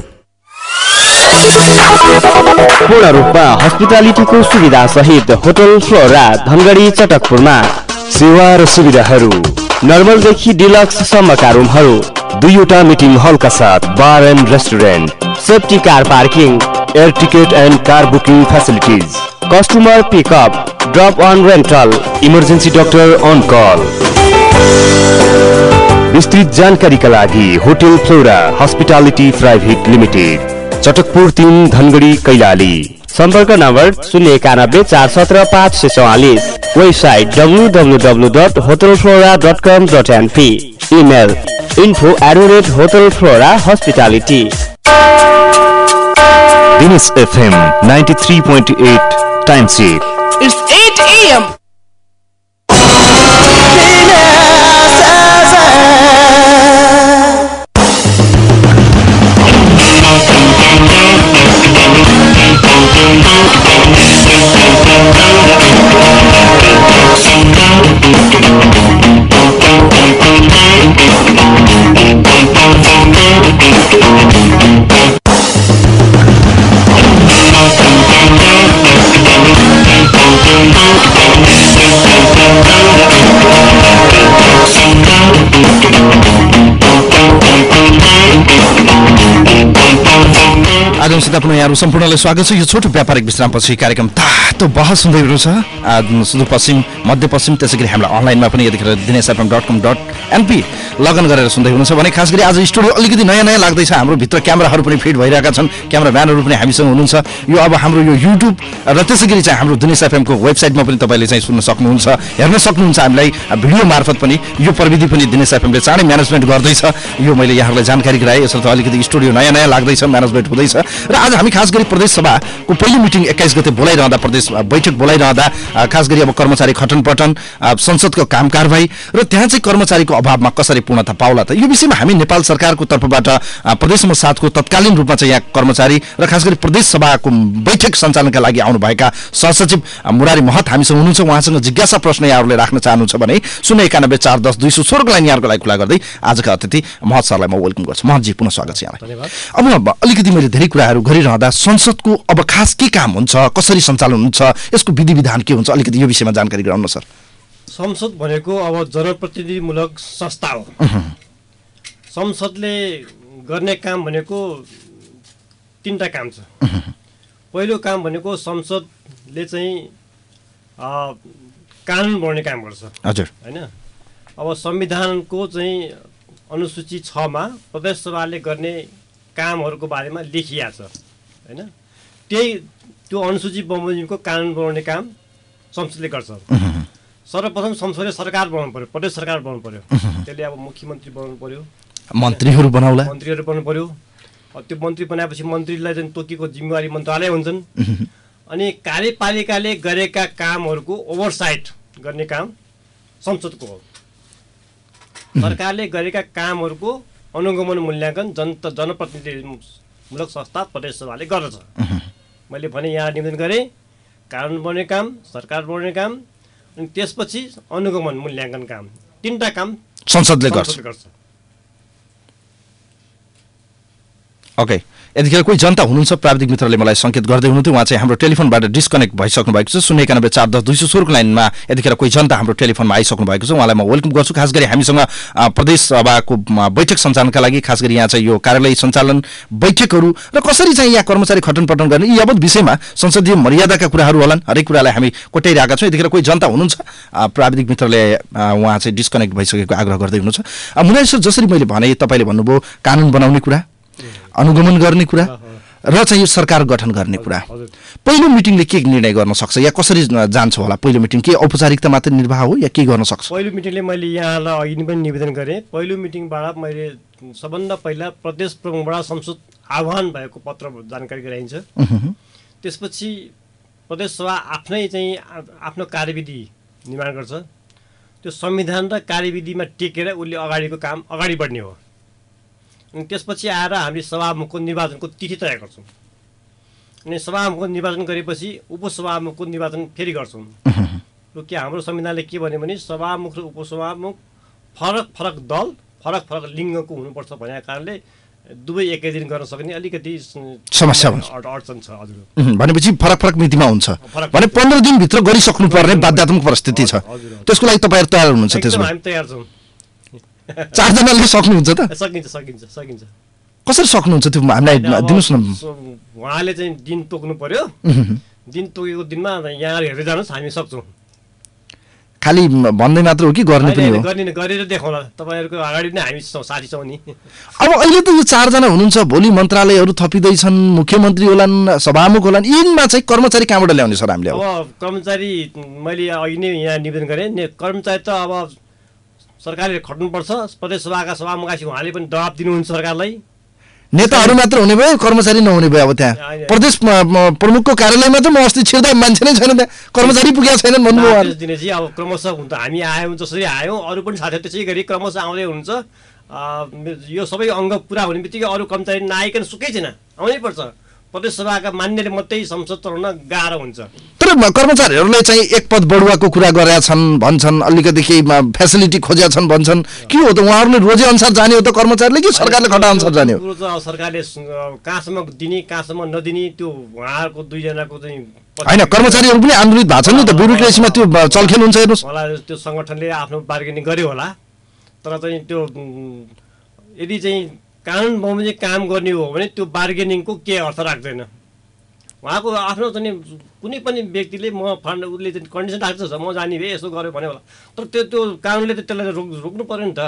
पूर्ण रूपमा हस्पिटालिटीको सुविधा सहित होटल फ्लोरा धनगढी चटकपुरमा सेवा र सुविधाहरू नर्मलदेखि डिलक्स सम्मका रुमहरू, दुईवटा मिटिङ हलका साथ bar and restaurant, safety car parking, air ticket and car booking facilities, customer pickup, drop on rental, emergency doctor on call. विस्तृत जानकारीका लागि hotel Flora hospitality private limited, Chatakpur तीन धनगढी कैलाली। सम्पर्क नम्बर शून्य एकानब्बे चार सत्र पाँच सय चौवालिस, website W W W dot hotel Flora dot com dot NP, email info at the rate hotel Flora hospitality. Dinesh FM ninety three point eight time check. It's eight a m दर्शक पुनः यहाँहरू सम्पूर्णलाई स्वागत छ। यो छोटो व्यापारिक विश्रामपछि कार्यक्रम तातो बहस हुँदै रहेछ। सुदूरपश्चिम मध्यपश्चिम त्यसै गरी हामीलाई अनलाइनमा पनि यतिखेर Dinesh FM dot com dot NP login गरेर सुन्दै हुनुहुन्छ भने खास गरी आज स्टुडियो अलिकति नयाँ नयाँ लाग्दैछ। हाम्रो भित्र क्यामेराहरू पनि फिट भइरहेका छन्, क्यामेराम्यानहरू पनि हामीसँग हुनुहुन्छ। यो अब हाम्रो यो युट्युब र त्यसै गरी चाहिँ हाम्रो दिनेश एफएमको वेबसाइटमा पनि तपाईँले चाहिँ सुन्न सक्नुहुन्छ, हेर्न सक्नुहुन्छ हामीलाई भिडियो मार्फत पनि। यो प्रविधि पनि दिनेश एफएमले चाँडै म्यानेजमेन्ट गर्दैछ। यो मैले यहाँहरूलाई जानकारी गराएँ। यसर्थ अलिकति स्टुडियो नयाँ नयाँ लाग्दैछ, म्यानेजमेन्ट हुँदैछ। र आज हामी खास गरी प्रदेश सभाको पहिलो मिटिङ एक्काइस गते बोलाइरहँदा, प्रदेश बैठक बोलाइरहँदा खास गरी अब कर्मचारी खटनपटन, संसदको काम कारबाही र त्यहाँ चाहिँ कर्मचारीको अभावमा कसरी पूर्णता पाउला त, यो विषयमा हामी नेपाल सरकारको तर्फबाट प्रदेश नम्बर सातको तत्कालीन रूपमा चाहिँ यहाँ कर्मचारी र खास गरी प्रदेश सभाको बैठक सञ्चालनका लागि आउनुभएका सहसचिव मुरारी महत हामीसँग हुनुहुन्छ। उहाँसँग जिज्ञासा प्रश्न यहाँहरूले राख्न चाहनुहुन्छ भने शून्य एकानब्बे चार दस दुई सौ सोह्रको लाइन यहाँहरूको लागि खुला गर्दै आजका अतिथि महत सरलाई म वेलकम गर्छु। महतजी पुनः स्वागत छ यहाँलाई। अब अलिकति मैले धेरै कुराहरू गरिरहँदा संसदको अब खास के काम हुन्छ, कसरी सञ्चालन हुन्छ, यसको विधि विधान के हुन्छ, अलिकति यो विषयमा जानकारी गराउनु सर। संसद भनेको अब जनप्रतिनिधिमूलक संस्था हो। संसदले गर्ने काम भनेको तीनटा काम छ। पहिलो काम भनेको संसदले चाहिँ कानुन बनाउने काम गर्छ हजुर हैन। अब संविधानको चाहिँ अनुसूची छमा प्रदेश सभाले गर्ने कामहरूको बारेमा लेखिया छ हैन। त्यही त्यो अनुसूची बमोजिमको कानुन बनाउने काम संसदले गर्छ। सर्वप्रथम संसदले सरकार बनाउनु पर्यो, प्रदेश सरकार बनाउनु पर्यो। त्यसले अब मुख्यमन्त्री बनाउनु पर्यो, मन्त्रीहरू बनाउला, मन्त्रीहरू बनाउनु पर्यो। त्यो मन्त्री बनाएपछि मन्त्रीलाई चाहिँ तोकेको जिम्मेवारी मन्त्रालय हुन्छन्। अनि कार्यपालिकाले गरेका कामहरूको ओभरसाइट गर्ने काम संसदको हो। सरकारले गरेका कामहरूको अनुगमन मूल्याङ्कन जनता जनप्रतिनिधिमूलक संस्था प्रदेश सभाले गर्दछ। मैले भने यहाँ निवेदन गरेँ, कानुन बनाउने काम, सरकार बनाउने काम, अनि त्यसपछि अनुगमन मूल्याङ्कन काम, तीनटा काम संसदले गर्छ। ओके, यतिखेर कोही जनता हुनुहुन्छ प्राविधिक मित्रले मलाई सङ्केत गर्दै हुनुहुन्थ्यो, उहाँ चाहिँ हाम्रो टेलिफोनबाट डिस्कनेक्ट भइसक्नु भएको छ। शून्य एकानब्बे चार दस दुई सौ सोह्रको लाइनमा यतिखेर कोही जनता हाम्रो टेलिफोनमा आइसक्नु भएको छ, उहाँलाई म वेलकम गर्छु। खास गरी हामीसँग प्रदेश सभाको बैठक सञ्चालनका लागि खास गरी यहाँ चाहिँ यो कार्यालय सञ्चालन, बैठकहरू र कसरी चाहिँ यहाँ कर्मचारी खटनपटन गर्ने यी यावत विषयमा संसदीय मर्यादाका कुराहरू होलान्, हरेक कुरालाई हामी कोट्याइरहेका छौँ। यतिखेर कोही जनता हुनुहुन्छ प्राविधिक मित्रले उहाँ चाहिँ डिस्कनेक्ट भइसकेको आग्रह गर्दै हुनुहुन्छ। मुनारी सर, जसरी मैले भने तपाईँले भन्नुभयो कानुन बनाउने कुरा, अनुगमन गर्ने कुरा र चाहिँ यो सरकार गठन गर्ने कुरा, पहिलो मिटिङले के निर्णय गर्न सक्छ या कसरी जान्छ होला? पहिलो मिटिङ के औपचारिकता मात्र निर्वाह हो या के गर्न सक्छ? पहिलो मिटिङले मैले यहाँलाई अघि पनि निवेदन गरेँ, पहिलो मिटिङबाट मैले सबभन्दा पहिला प्रदेश प्रमुखबाट संसद आह्वान भएको पत्र जानकारी गराइन्छ। त्यसपछि प्रदेश सभा आफ्नै चाहिँ आफ्नो कार्यविधि निर्माण गर्छ। त्यो संविधान र कार्यविधिमा टेकेर उसले अगाडिको काम अगाडि बढ्ने हो। अनि त्यसपछि आएर हामीले सभामुखको निर्वाचनको तिथि तय गर्छौँ। अनि सभामुखको निर्वाचन गरेपछि उपसभामुखको निर्वाचन फेरि गर्छौँ। र के हाम्रो संविधानले के भन्यो भने सभामुख र उपसभामुख फरक फरक दल, फरक फरक लिङ्गको हुनुपर्छ भनेको कारणले दुवै एकै दिन गर्न सक्ने अलिकति समस्या हुन्छ, अडचन छ। हजुर, भनेपछि फरक फरक मितिमा हुन्छ भने पन्ध्र दिनभित्र गरिसक्नु पर्ने बाध्यात्मक परिस्थिति छ। त्यसको लागि तपाईँहरू तयार हुनुहुन्छ? त्यसमा हामी तयार छौँ। चारजनाले सक्नुहुन्छ त? सकिन्छ सकिन्छ सकिन्छ। कसरी सक्नुहुन्छ त्यो हामीलाई दिनुहोस् न। उहाँले चाहिँ दिन तोक्नु पर्यो, दिन तोकेको दिनमा यहाँ हेरेर जानुहोस्, हामी सक्छौँ। खालि भन्दै मात्र हो कि गर्ने पनि हो? गर्ने गरेर देखाउला, तपाईँहरूको अगाडि नै हामी साथी छौँ नि। अब अहिले त यो चारजना हुनुहुन्छ, भोलि मन्त्रालयहरू थपिँदैछन्, मुख्यमन्त्री होलान्, सभामुख होलान्, यिनमा चाहिँ कर्मचारी कहाँबाट ल्याउने सर हामीले? अब कर्मचारी मैले अघि नै यहाँ निवेदन गरेँ, कर्मचारी त अब सरकारले खट्नुपर्छ। प्रदेश सभाका सभामुखलाई उहाँले पनि दबाब दिनुहुन्छ सरकारलाई। नेताहरू मात्र हुने भयो, कर्मचारी नहुने भयो। अब त्यहाँ प्रदेश प्रमुखको कार्यालयमा त म अस्ति छिर्दा मान्छे नै छैन, त्यहाँ कर्मचारी पुगेका छैनन् भन्नुभयो। दिनेजी अब क्रमशः हुन्छ, हामी आयौँ जसरी आयौँ, अरू पनि साथीहरू त्यसै गरी क्रमशः आउँदै हुन्छ। यो सबै अङ्ग पुरा हुने बित्तिकै अरू कर्मचारी नआइकन सुकै छैन, आउनै पर्छ। प्रदेश सभाका मान्यले मात्रै संसद चलाउन गाह्रो हुन्छ। तर कर्मचारीहरूले चाहिँ एक पद बढुवाको कुरा गरेका छन् भन्छन्, अलिकति केही फेसिलिटी खोजेका छन् भन्छन्। के हो त, उहाँहरूले रोजे अनुसार जाने हो त कर्मचारीले कि सरकारले खटा अनुसार जाने हो? सरकारले कहाँसम्म दिने कहाँसम्म नदिने त्यो उहाँहरूको दुईजनाको चाहिँ होइन, कर्मचारीहरू पनि आन्दोलित भएको छ नि त, ब्युरोक्रेसीमा त्यो चलखेल हुन्छ। हेर्नुहोस्, मलाई त्यो सङ्गठनले आफ्नो बार्गेनिङ गर्यो होला, तर चाहिँ त्यो यदि चाहिँ कानुन बमोजिम काम गर्ने हो भने त्यो बार्गेनिङको के अर्थ राख्दैन। उहाँको आफ्नो चाहिँ कुनै पनि व्यक्तिले म फन्ड उसले चाहिँ कन्डिसन राख्छ म जाने भए यसो गर्यो भने होला, तर त्यो त्यो कानुनले त त्यसलाई रोक रोक्नु पर्यो नि त,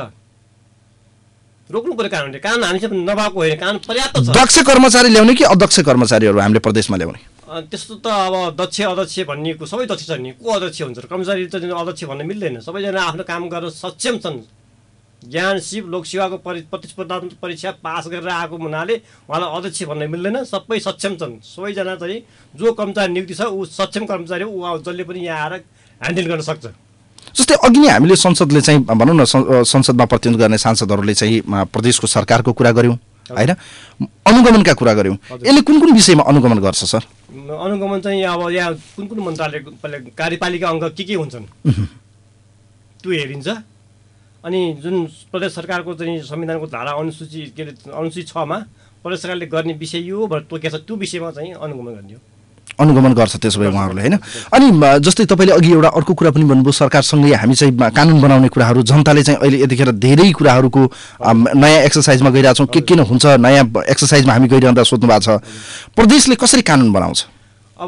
रोक्नु पर्यो कानुनले। कानुन हामीसँग नभएको होइन, कानुन पर्याप्त छ। दक्ष कर्मचारी ल्याउने कि अदक्ष कर्मचारीहरू हामीले प्रदेशमा ल्याउने? त्यस्तो त अब दक्ष अध्यक्ष भन्ने सबै दक्ष छन् नि, को अध्यक्ष हुन्छ? कर्मचारी त अध्यक्ष भन्न मिल्दैन। सबैजना आफ्नो काम गर्न सक्षम छन्। ज्ञान सिप लोकसेवाको परि प्रतिस्पर्धात्मक परीक्षा पास गरेर आएको हुनाले उहाँलाई अध्यक्ष भन्न मिल्दैन। सबै सक्षम छन्। सबैजना चाहिँ जो कर्मचारी नियुक्ति छ ऊ सक्षम कर्मचारी हो, ऊ जसले पनि यहाँ आएर ह्यान्डल गर्न सक्छ। जस्तै अघि नै हामीले संसदले चाहिँ भनौँ न संसदमा प्रतिनिधित्व गर्ने सांसदहरूले चाहिँ प्रदेशको सरकारको कुरा गऱ्यौँ होइन, अनुगमनका कुरा गऱ्यौँ। यसले कुन कुन विषयमा अनुगमन गर्छ सर? अनुगमन चाहिँ अब यहाँ कुन कुन मन्त्रालयको कार्यपालिका अङ्ग के के हुन्छन् त्यो हेरिन्छ। अनि जुन प्रदेश सरकारको चाहिँ संविधानको धारा अनुसूची के अरे अनुसूची छमा प्रदेश सरकारले गर्ने विषय यो भनेर तोकेको छ, त्यो विषयमा चाहिँ अनुगमन गर्ने हो। अनुगमन गर्छ त्यसो भए उहाँहरूले होइन। अनि जस्तै तपाईँले अघि एउटा अर्को कुरा पनि भन्नुभयो, सरकारसँगै हामी चाहिँ कानुन बनाउने कुराहरू, जनताले चाहिँ अहिले यतिखेर धेरै कुराहरूको नयाँ एक्सर्साइजमा गइरहेछौँ, के किन हुन्छ नयाँ एक्सर्साइजमा हामी गइरहँदा सोध्नु भएको छ प्रदेशले कसरी कानुन बनाउँछ? अब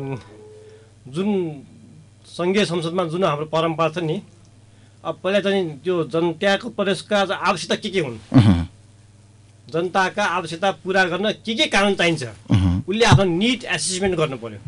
जुन सङ्घीय संसदमा जुन हाम्रो परम्परा छ नि, अब पहिला चाहिँ त्यो जन त्यहाँको प्रदेशका आवश्यकता के के हुन्, जनताका आवश्यकता पुरा गर्न के के कानुन चाहिन्छ, उसले आफ्नो निड एसेसमेन्ट गर्नु पर्यो।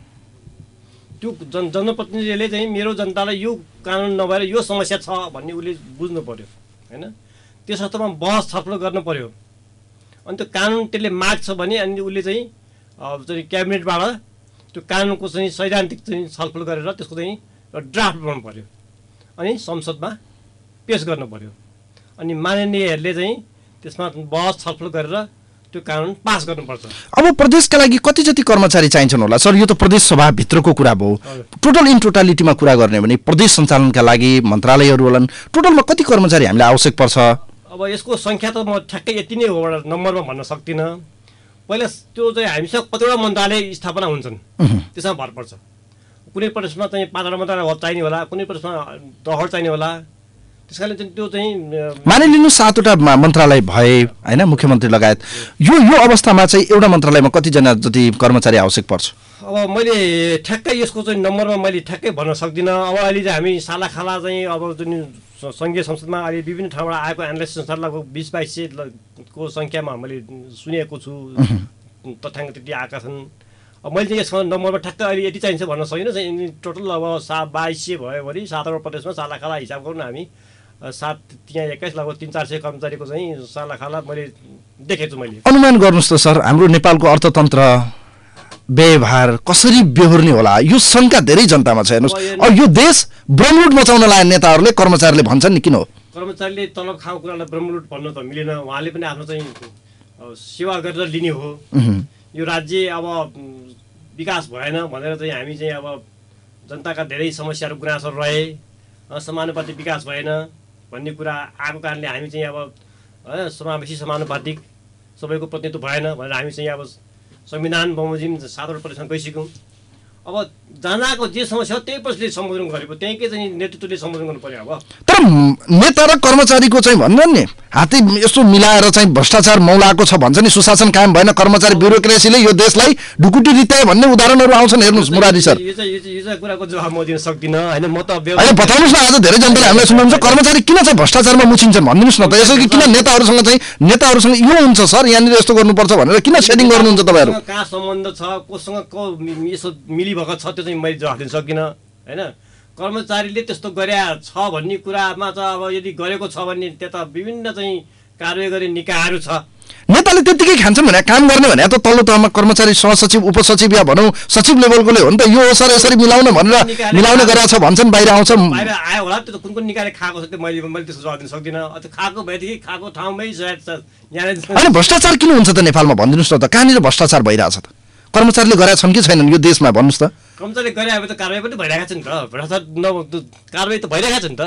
त्यो जन जनप्रतिनिधिले चाहिँ मेरो जनतालाई यो कानुन नभएर यो समस्या छ भन्ने उसले बुझ्नु पर्यो होइन। त्यस अर्थमा बहस छलफल गर्नु पर्यो। अनि त्यो कानुन त्यसले माग्छ भने अनि उसले चाहिँ चाहिँ क्याबिनेटबाट त्यो कानुनको चाहिँ सैद्धान्तिक चाहिँ छलफल गरेर त्यसको चाहिँ ड्राफ्ट बनाउनु पर्यो, अनि संसदमा पेस गर्नु पर्यो। अनि माननीयहरूले चाहिँ त्यसमा बहस छलफल गरेर त्यो कानुन पास गर्नुपर्छ। अब प्रदेशका लागि कति जति कर्मचारी चाहिन्छन् होला सर? यो त प्रदेश सभाभित्रको कुरा भयो। टोटल इन टोटालिटीमा कुरा गर्ने भने प्रदेश सञ्चालनका लागि मन्त्रालयहरू होलान्, टोटलमा कति कर्मचारी हामीलाई आवश्यक पर्छ? अब यसको सङ्ख्या त म ठ्याक्कै यति नै हो नम्बरमा भन्न सक्दिनँ। पहिला त्यो चाहिँ हामीसँग कतिवटा मन्त्रालय स्थापना हुन्छन् त्यसमा भर पर्छ। कुनै प्रदेशमा चाहिँ पाँचवटा मन्त्रालय चाहिने होला, कुनै प्रदेशमा दहर चाहिने होला। त्यस कारणले चाहिँ त्यो चाहिँ मानिलिनु सातवटा मन्त्रालय भए होइन, मुख्यमन्त्री लगायत, यो यो अवस्थामा चाहिँ एउटा मन्त्रालयमा कतिजना जति कर्मचारी आवश्यक पर्छ? अब मैले ठ्याक्कै यसको चाहिँ नम्बरमा मैले ठ्याक्कै भन्न सक्दिनँ। अब अहिले चाहिँ हामी सालाखाला चाहिँ अब जुन सङ्घीय संसदमा अहिले विभिन्न ठाउँबाट आएको एनालाइसिस अनुसार लगभग बिस बाइस सयको सङ्ख्यामा मैले सुनेको छु, तथ्याङ्क त्यति आएका छन्। अब मैले चाहिँ यसको नम्बरमा ठ्याक्कै अहिले यति चाहिन्छ भन्न सकिनँ। चाहिँ टोटल अब सा बाइस सय भयो भने सातवटा प्रदेशमा सालाखाला हिसाब गरौँ न हामी, सात त्यहाँ एक्काइस लगभग तिन चार सय कर्मचारीको चाहिँ सालाखाला मैले देखेको छु मैले। अनुमान गर्नुहोस् त सर, हाम्रो नेपालको अर्थतन्त्र व्यवहार कसरी बेहोर्ने होला? यो शङ्का धेरै जनतामा छ। हेर्नुहोस्, अब यो देश ब्रह्मलुट मचाउन लाग्ने नेताहरूले कर्मचारीले भन्छन् नि, किन हो? कर्मचारीले तलब खाऊ कुरालाई ब्रह्मलुट भन्नु त मिलेन। उहाँले पनि आफ्नो चाहिँ सेवा गरेर लिने हो। यो राज्य अब विकास भएन भनेर चाहिँ हामी चाहिँ अब जनताका धेरै समस्याहरू गुनासोहरू रहे, समानुपातिक विकास भएन भन्ने कुरा आएको कारणले हामी चाहिँ अब समावेशी समानुपातिक सबैको प्रतिनिधित्व भएन भनेर हामी चाहिँ अब संविधान बमोजिम सातवटा प्रदेशमा गइसक्यौँ। अब जहाँको जे समस्या हो त्यही प्रदेशले सम्बोधन गरेको, त्यहीँकै चाहिँ नेतृत्वले सम्बोधन गर्नु पर्यो। अब तर नेता र कर्मचारीको चाहिँ भन्छन् नि हाते यसो मिलाएर चाहिँ भ्रष्टाचार मौलाएको छ भन्छ नि, सुशासन कायम भएन, कर्मचारी ब्युरोक्रेसीले यो देशलाई ढुकुटी रित्याए भन्ने उदाहरणहरू आउँछन्। हेर्नुहोस् मुरारी सर, यो चाहिँ यो चाहिँ कुराको जवाब म दिन सक्दिनँ होइन। म त होइन, बताउनुहोस् न, आज धेरै जनताले हामीलाई सुन्नुहुन्छ कर्मचारी किन चाहिँ भ्रष्टाचारमा मुछिन्छन् भनिदिनुहोस् न त। यसो कि किन नेताहरूसँग चाहिँ नेताहरूसँग यो हुन्छ सर यहाँनिर यस्तो गर्नुपर्छ भनेर किन सेटिङ गर्नुहुन्छ तपाईँहरू? कहाँ सम्बन्ध छ, कोसँग को यसो मिलिभगत छ त्यो चाहिँ मैले जवाफ दिन सकिनँ होइन। कर्मचारीले त्यस्तो गरे छ भन्ने कुरामा चाहिँ अब यदि गरेको छ भने त्यता विभिन्न चाहिँ कारवाही गर्ने निकायहरू छ। नेताले त्यतिकै खान्छन् भने काम गर्ने भने त तल्लो तहमा कर्मचारी सहसचिव उपसचिव या भनौँ सचिव लेभलकोले हो नि त। यो हो सर यसरी मिलाउन भनेर मिलाउने गरेको छ भन्छन्, बाहिर आउँछ। बाहिर आयो होला, त्यो त कुन कुन निकायले खाएको छ त्यो मैले मैले त्यसको जवाब दिन सक्दिनँ। त्यो खाएको भएदेखि खाएको ठाउँमै सायद यहाँ होइन। भ्रष्टाचार किन हुन्छ त नेपालमा भनिदिनुहोस् न त, कहाँनिर भ्रष्टाचार भइरहेछ त? कर्मचारीले गरेका छन् कि छैनन् यो देशमा भन्नुहोस् त? कर्मचारीले गरे अब त कारवाही पनि भइरहेको छ नि त, भ्रष्टाचार न कारवाही त भइरहेको छ नि त।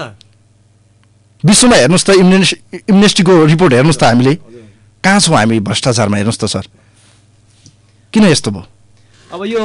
विश्वमा हेर्नुहोस् त, इम्नेस्टीको रिपोर्ट हेर्नुहोस् त, हामीले कहाँ छौँ हामी भ्रष्टाचारमा? हेर्नुहोस् त सर, किन यस्तो भयो? अब यो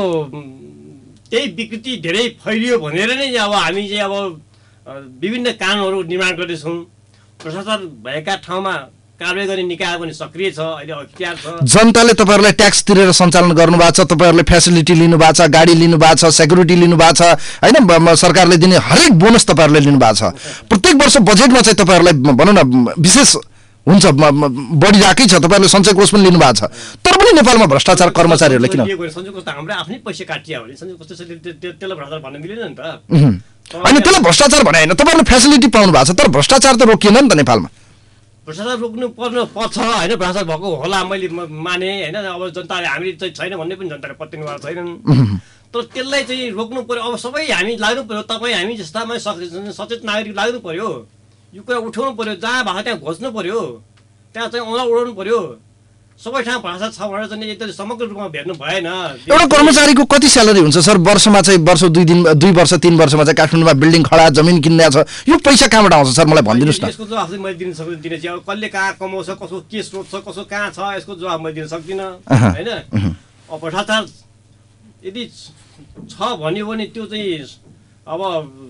त्यही विकृति धेरै फैलियो भनेर नै अब हामी चाहिँ अब विभिन्न कानुनहरू निर्माण गर्दैछौँ। भ्रष्टाचार भएका ठाउँमा कारबाही गर्ने निकाय पनि सक्रिय छ, अहिले अख्तियार छ। जनताले तपाईँहरूलाई ट्याक्स तिरेर सञ्चालन गर्नुभएको छ, तपाईँहरूले फेसिलिटी लिनुभएको छ, गाडी लिनुभएको छ, सेक्युरिटी लिनुभएको छ होइन, सरकारले दिने हरेक बोनस तपाईँहरूले लिनुभएको छ। प्रत्येक वर्ष बजेटमा चाहिँ तपाईँहरूलाई भनौँ न विशेष हुन्छ बढिरहेकै छ, तपाईँहरूले सञ्चय कोष पनि लिनुभएको छ, तर पनि नेपालमा भ्रष्टाचार कर्मचारीहरूले किन सञ्चय कोष त हाम्रो आफ्नै पैसा काटिया भने सञ्चय कोष त्यसलाई भ्रष्टाचार भन्न मिलेन नि त। अनि त्यसलाई भ्रष्टाचार भने होइन, तपाईँहरूले फेसिलिटी पाउनु भएको छ तर भ्रष्टाचार त रोकिएन नि त नेपालमा। भ्रष्टाचार रोक्नु पर्नु पर्छ होइन, भ्रष्टाचार भएको होला मैले माने होइन, अब जनताले हामी चाहिँ छैन भन्ने पनि जनताले पत्याउनु छैनन्, तर त्यसलाई चाहिँ रोक्नु पर्यो। अब सबै हामी लाग्नु पर्यो, तपाईँ हामी जस्तामा सचेत नागरिक लाग्नु पर्यो, यो कुरा उठाउनु पर्यो, जहाँ भएको त्यहाँ घोच्नु पर्यो, त्यहाँ चाहिँ औँला उडाउनु पर्यो। सबै ठाउँ भ्रष्टाचार छ भनेर चाहिँ एकदम समग्र रूपमा भेट्नु भएन। एउटा कर्मचारीको कति स्यालेरी हुन्छ सर वर्षमा चाहिँ? वर्ष दुई दिन दुई वर्ष तिन वर्षमा चाहिँ काठमाडौँमा बिल्डिङ खडा जमिन किन्ने छ, यो पैसा कहाँबाट आउँछ सर मलाई भनिदिनुहोस् न। यसको जवाफ चाहिँ मैले दिन सक्दिनँ, दिने चाहिँ अब कसले कहाँ कमाउँछ, कसो के स्रोत छ, कसो कहाँ छ, यसको जवाफ मैले दिन सक्दिनँ होइन। अब भ्रष्टाचार यदि छ भन्यो भने त्यो चाहिँ अब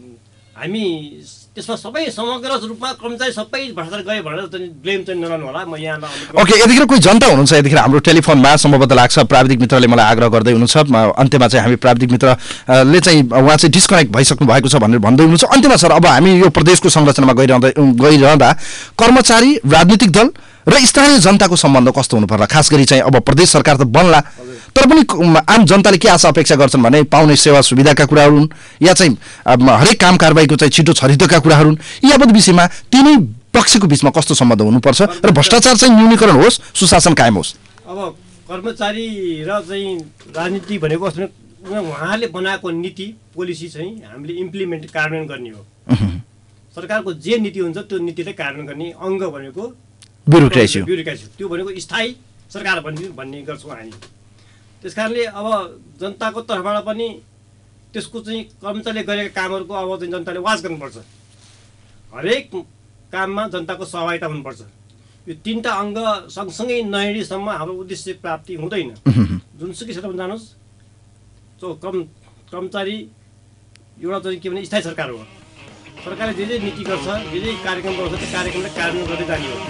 हामी त्यसमा सबै समग्र रूपमा कर्मचारी सबै भ्रष्टाचार गए भनेर चाहिँ ब्लेम चाहिँ नलानु होला। म यहाँ ओके, यतिखेर कोही जनता हुनुहुन्छ यतिखेर हाम्रो टेलिफोनमा सम्भवतः लाग्छ, प्राविधिक मित्रले मलाई आग्रह गर्दै हुनुहुन्छ, अन्त्यमा चाहिँ हामी प्राविधिक मित्रले चाहिँ उहाँ चाहिँ डिस्कनेक्ट भइसक्नु भएको छ भनेर भन्दै हुनुहुन्छ। अन्त्यमा सर अब हामी यो प्रदेशको संरचनामा गइरहँदा गइरहँदा कर्मचारी, राजनीतिक दल र स्थानीय जनताको सम्बन्ध कस्तो हुनु पर्ला? खास गरी चाहिँ अब प्रदेश सरकार त बन्ला तर पनि आम जनताले के आशा अपेक्षा गर्छन् भने पाउने सेवा सुविधाका कुराहरू हुन् या चाहिँ हरेक काम कारबाहीको चाहिँ छिटो छरितोका कुराहरू हुन्, यी यावत विषयमा तिनै पक्षको बिचमा कस्तो सम्बन्ध हुनुपर्छ र भ्रष्टाचार चाहिँ न्यूनीकरण होस्, सुशासन कायम होस्? अब कर्मचारी र चाहिँ राजनीति भनेको उहाँहरूले बनाएको नीति पोलिसी चाहिँ हामीले इम्प्लिमेन्ट कार्यान्वयन गर्ने हो। सरकारको जे नीति हुन्छ त्यो नीतिलाई कार्यान्वयन गर्ने अङ्ग भनेको ब्युरोक्रेसी ब्युरोक्रेसी त्यो भनेको स्थायी सरकार भन्ने भन्ने गर्छौँ हामी। त्यस कारणले अब जनताको तर्फबाट पनि त्यसको चाहिँ कर्मचारीले गरेका कामहरूको अब चाहिँ जनताले वाच गर्नुपर्छ, हरेक काममा जनताको सहभागिता हुनुपर्छ। यो तिनवटा अङ्ग सँगसँगै नहिँडेसम्म हाम्रो उद्देश्य प्राप्ति हुँदैन। जुनसुकै क्षेत्रमा जानुहोस्, जो कर्म कर्मचारी एउटा चाहिँ के भने स्थायी सरकार हो, सरकारले जे जे नीति गर्छ, जे जे कार्यक्रम गर्छ त्यो कार्यक्रमलाई कार्यान्वयन गर्दै जाने हो।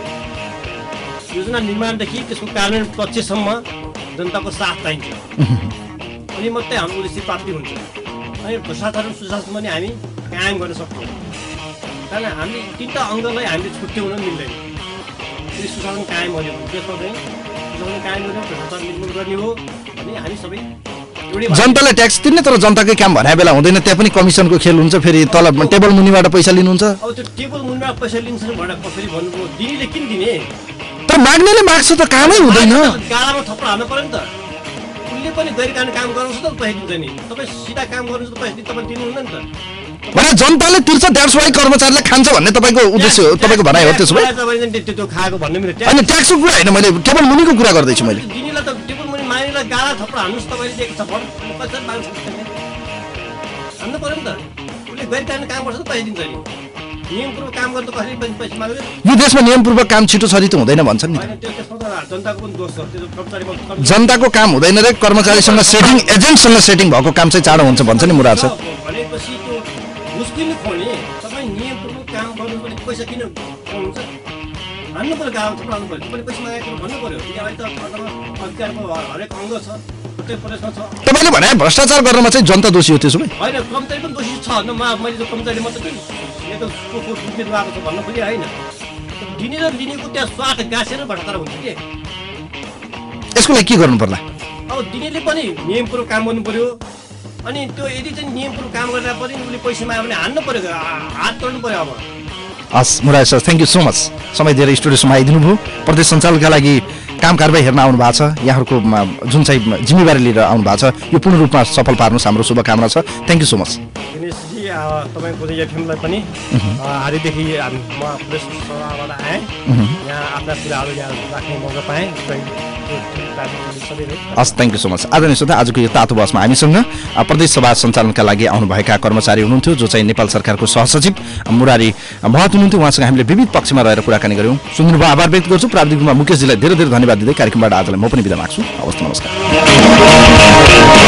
योजना निर्माणदेखि त्यसको कार्यान्वयन पक्षसम्म जनताको साथ चाहिन्छ, अनि मात्रै हाम्रो उद्देश्य प्राप्ति हुन्छ। अनि भ्रष्टाचार र सुशासन पनि हामी कायम गर्न सक्छौँ, कारण हामीले तिनवटा अङ्गलाई हामीले छुट्याउन मिल्दैन। यदि सुशासन कायम गर्यो भने त्यसमा चाहिँ सुशासन कायम गर्यो, भ्रष्टाचार निर्मूल गर्ने हो भने हामी सबै जनताले ट्याक्स तिर्ने तर जनताकै काम भने बेला हुँदैन, त्यहाँ पनि कमिसनको खेल हुन्छ, फेरि तल टेबल मुनिबाट पैसा लिनुहुन्छ। अब त्यो टेबल मुनिबाट पैसा लिन्छन् भनेर कसरी भन्नुभयो? दिनेले किन दिने? तर माग्नेले माग्छ त कामै हुँदैन, गालामा थप्पड हाल्नु पर्यो नि त। उसले पनि गैर कानुनी काम गर्नुहुन्छ त पैसा दिन्छ नि, तपाईँ सिधा काम गर्नुहुन्छ त पैसा तपाईँ दिनुहुन्न नि त। भने जनताले तिर्छ द्याट्स वाइ कर्मचारीले खान्छ भन्ने तपाईँको उद्देश्य हो, तपाईँको भनाइ हो त्यसो भए? त्यो खाएको भन्नु मिल्छ अनि ट्याक्सको कुरा होइन, मैले टेबल मुनिको कुरा गर्दैछु मैले। दिनेलाई त टेबल मुनि माग्नेलाई गाला थप्पड हाल्नुहोस् तपाईँले दिएको छ फल पैसा माग्नु सक्छ हान्नु पर्यो नि त। उसले गैर कानुनी काम गर्छ त पैसा दिन्छ नि, नियमपूर्वक काम गर्नु कसरी पैसा माग्दैन? यो देशमा नियमपूर्वक काम छिटो छरितो हुँदैन भन्छन् नि। जनताको पनि दोष छ, त्यो कर्मचारीको जनताको काम हुँदैन रे, कर्मचारीसँग सेटिङ एजेन्टसँग सेटिङ भएको काम चाहिँ चाँडो हुन्छ भन्छ नि मुराद सर। भनेपछि त्यो घुस किन खुवाउने? तपाईँ नियमपूर्वक काम गर्नु पनि पैसा किन खुवाउनुहुन्छ? हान्नु पर्यो, गाउँ थप्पड हाल्नु पर्यो, तपाईँले पैसा मागेको भन्नु पर्यो। यहाँ त अधिकारको हरेक अङ्ग छ, प्रत्येक प्रदेशमा छ। तपाईँले भने भ्रष्टाचार गर्नमा चाहिँ जनता दोषी हो त्यसो भए? होइन, कर्मचारी पनि दोषी छ। मैले त्यो कर्मचारी मात्रै यो त को दुर्नीति गएको छ भन्नु खोजेँ होइन। दिने र लिनेको त्यहाँ स्वार्थ गाँसेर भ्रष्टाचार हुन्छ के? यसको लागि के गर्नु पर्ला? अब दिनेले पनि नियमपूर्वक काम गर्नु पर्यो, अनि त्यो यदि चाहिँ नियमपूर्वक काम गर्दा पनि उसले पैसा माग्यो भने हान्नु पर्यो, हात तोड्नु पर्यो। अब हस् Murad sir, thank you so much, समय दिएर स्टुडियोसम्म आइदिनु भयो। प्रदेश सञ्चालनका लागि काम कारबाही हेर्न आउनु भएको छ, यहाँहरूको जुन चाहिँ जिम्मेवारी लिएर आउनु भएको छ यो पूर्ण रूपमा सफल पार्नुहोस्, हाम्रो शुभकामना छ। Thank you so much. Dineshji, तपाईँको एफएमलाई पनि हालैदेखि म प्रदेश सभाबाट आएँ, यहाँ आफ्ना कुराहरू यहाँ राख्ने मौका पाएँ। हस्, थ्याङ्क यू सो मच। आदरणीय श्रोता, आजको यो तातो बहसमा हामीसँग प्रदेश सभा सञ्चालनका लागि आउनुभएका कर्मचारी हुनुहुन्थ्यो, जो चाहिँ नेपाल सरकारको सहसचिव मुरारी महत हुनुहुन्थ्यो। उहाँसँग हामीले विविध पक्षमा रहेर कुराकानी गऱ्यौँ। सुनिदिनु भयो, आभार व्यक्त गर्छु। प्राविधिक रूपमा मुकेशजीलाई धेरै धेरै धन्यवाद दिँदै कार्यक्रमबाट आजलाई म पनि बिदा माग्छु। हवस्, नमस्कार।